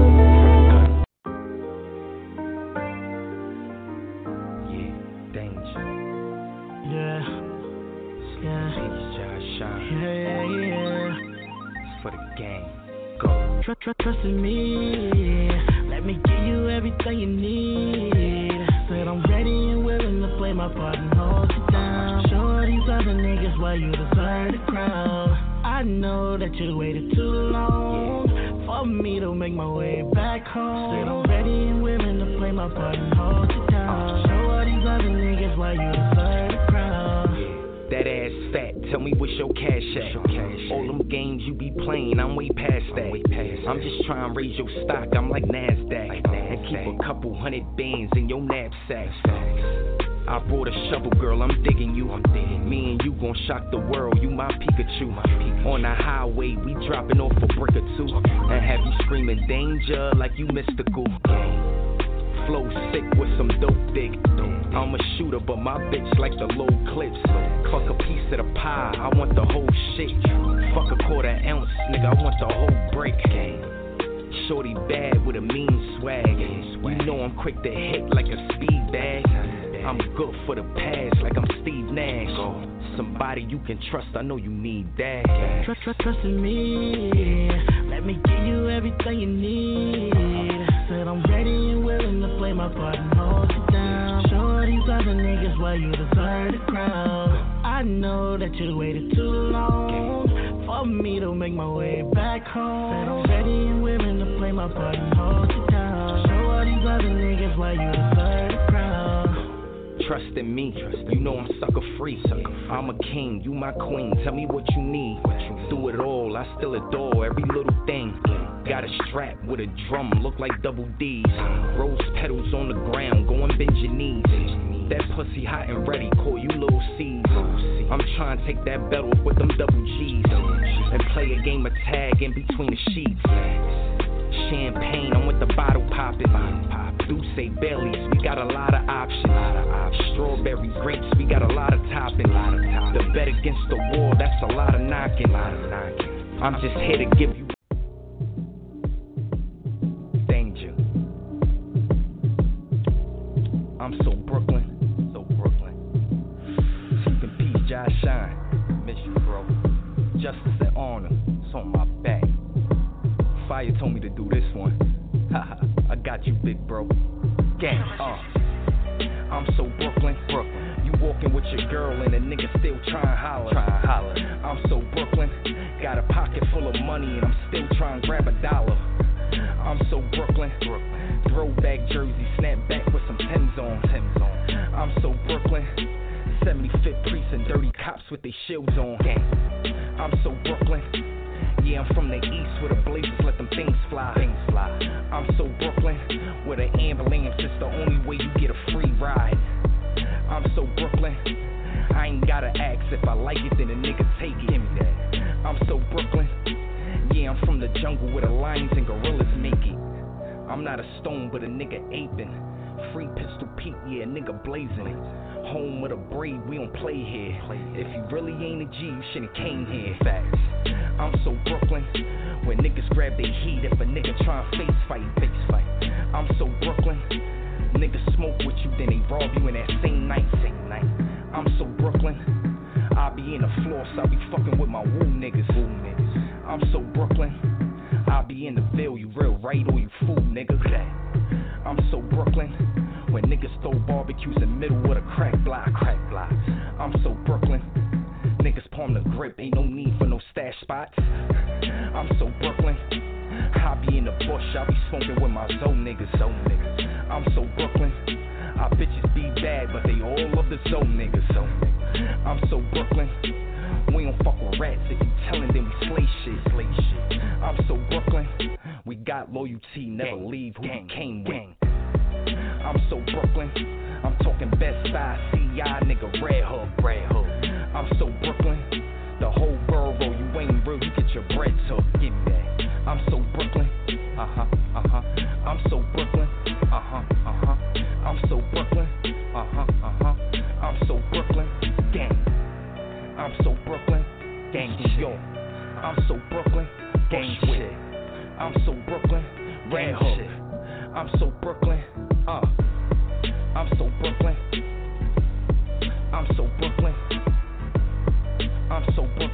[SPEAKER 18] Trust, trust, trust in me. Let me give you everything you need. Said I'm ready and willing to play my part and hold you down. Show these other niggas why you deserve the crown. I know that you waited too long for me to make my way back home. Said I'm ready and willing to play my part and hold you down. Show all these other niggas why you deserve the crown.
[SPEAKER 7] That ass fat, tell me what's your cash at. All them games you be playing, I'm way past that. Way past I'm just trying to raise your stock, I'm like NASDAQ. Like and keep a couple hundred bands in your knapsack. I brought a shovel, girl, I'm digging you. I'm digging. Me and you gon' shock the world, you my Pikachu. My Pikachu. On the highway, we dropping off a brick or two. And have you screaming danger like you mystical. Flow sick with some dope dick. I'm a shooter, but my bitch like the low clips. Fuck a piece of the pie, I want the whole shit. Fuck a quarter ounce, nigga, I want the whole brick. Shorty bad with a mean swag. You know I'm quick to hit like a speed bag. I'm good for the pass like I'm Steve Nash. Somebody you can trust, I know you need that.
[SPEAKER 18] Trust, trust, trust in me. Let me give you everything you need. Said I'm ready and willing to play my part and hold you down. Show these other niggas why you deserve the crown. I know that you waited too long for me to make my way back home. Said I'm ready and willing to play my part and hold you down. Show all these other niggas why you deserve the crown.
[SPEAKER 7] trust in me. You know I'm sucker free. I'm a king, you my queen. Tell me what you need. Through it all, I still adore every little thing. Got a strap with a drum, look like double D's. Rose petals on the ground, go and bend your knees. That pussy hot and ready, call you little C's. I'm trying to take that belt off with them double G's and play a game of tag in between the sheets. Champagne, I'm with the bottle popping. Douce Baileys, we got a lot of options. Strawberry grapes, we got a lot of toppings. The bet against the wall, that's a lot of knocking. I'm just here to give you danger. I'm so Brooklyn, so Brooklyn. Chief in peace, Josh Shine. Miss you, bro. Justice and honor, it's on my back. Fire told me to do this one. Haha, I got you, big bro. Gang, uh. I'm so Brooklyn, Brooklyn. You walking with your girl and a nigga still trying to holler. Trying to holler. I'm so Brooklyn. Got a pocket full of money and I'm still trying to grab a dollar. I'm so Brooklyn. Brooklyn. Throwback jersey, snapback with some Timbs on. Timbs on. I'm so Brooklyn. seventy-fifth precinct, dirty cops with their shields on. Gang. I'm so Brooklyn. Yeah, I'm from the east where the blazers let them things fly. Things fly. I'm so Brooklyn, where the ambulance is the only way you get a free ride. I'm so Brooklyn, I ain't gotta ask if I like it, then a nigga take it. Give me that. I'm so Brooklyn, yeah, I'm from the jungle where the lions and gorillas make it. I'm not a stone, but a nigga aping. Free Pistol Pete, yeah, nigga blazing. Home with a braid, we don't play here. If you really ain't a G, you shouldn't came here. Facts. I'm so Brooklyn, where niggas grab their heat if a nigga try and face fight, face fight. I'm so Brooklyn, niggas smoke with you, then they rob you in that same night, same night. I'm so Brooklyn, I be in the floor, so I be fucking with my woo niggas, woo niggas. I'm so Brooklyn, I be in the Ville, you real right or you fool niggas. I'm so Brooklyn, when niggas throw barbecues in the middle with a crack block, crack block. I'm so Brooklyn, niggas palm the grip, ain't no need for no stash spots. I'm so Brooklyn, I be in the bush, I be smoking with my Zoe niggas, Zoe niggas. I'm so Brooklyn, our bitches be bad, but they all love the Zoe niggas, Zoe niggas. I'm so Brooklyn, we don't fuck with rats, if you tellin' them we slay shit, slay shit. I'm so Brooklyn, we got loyalty, never gang, leave who gang, we came gang. with. I'm so Brooklyn, I'm talking best side, C I nigga, red hook, red hook. I'm so Brooklyn, the whole borough, you ain't real, you get your bread took, give me that. I'm so Brooklyn, uh-huh, uh-huh. I'm so Brooklyn, uh-huh, uh-huh. I'm so Brooklyn, uh-huh, uh-huh. I'm so Brooklyn, gang. I'm so Brooklyn, gang New York. I'm so Brooklyn, gang shit. I'm so Brooklyn, red hook. I'm so Brooklyn, uh. I'm so Brooklyn. I'm so Brooklyn. I'm so Brooklyn.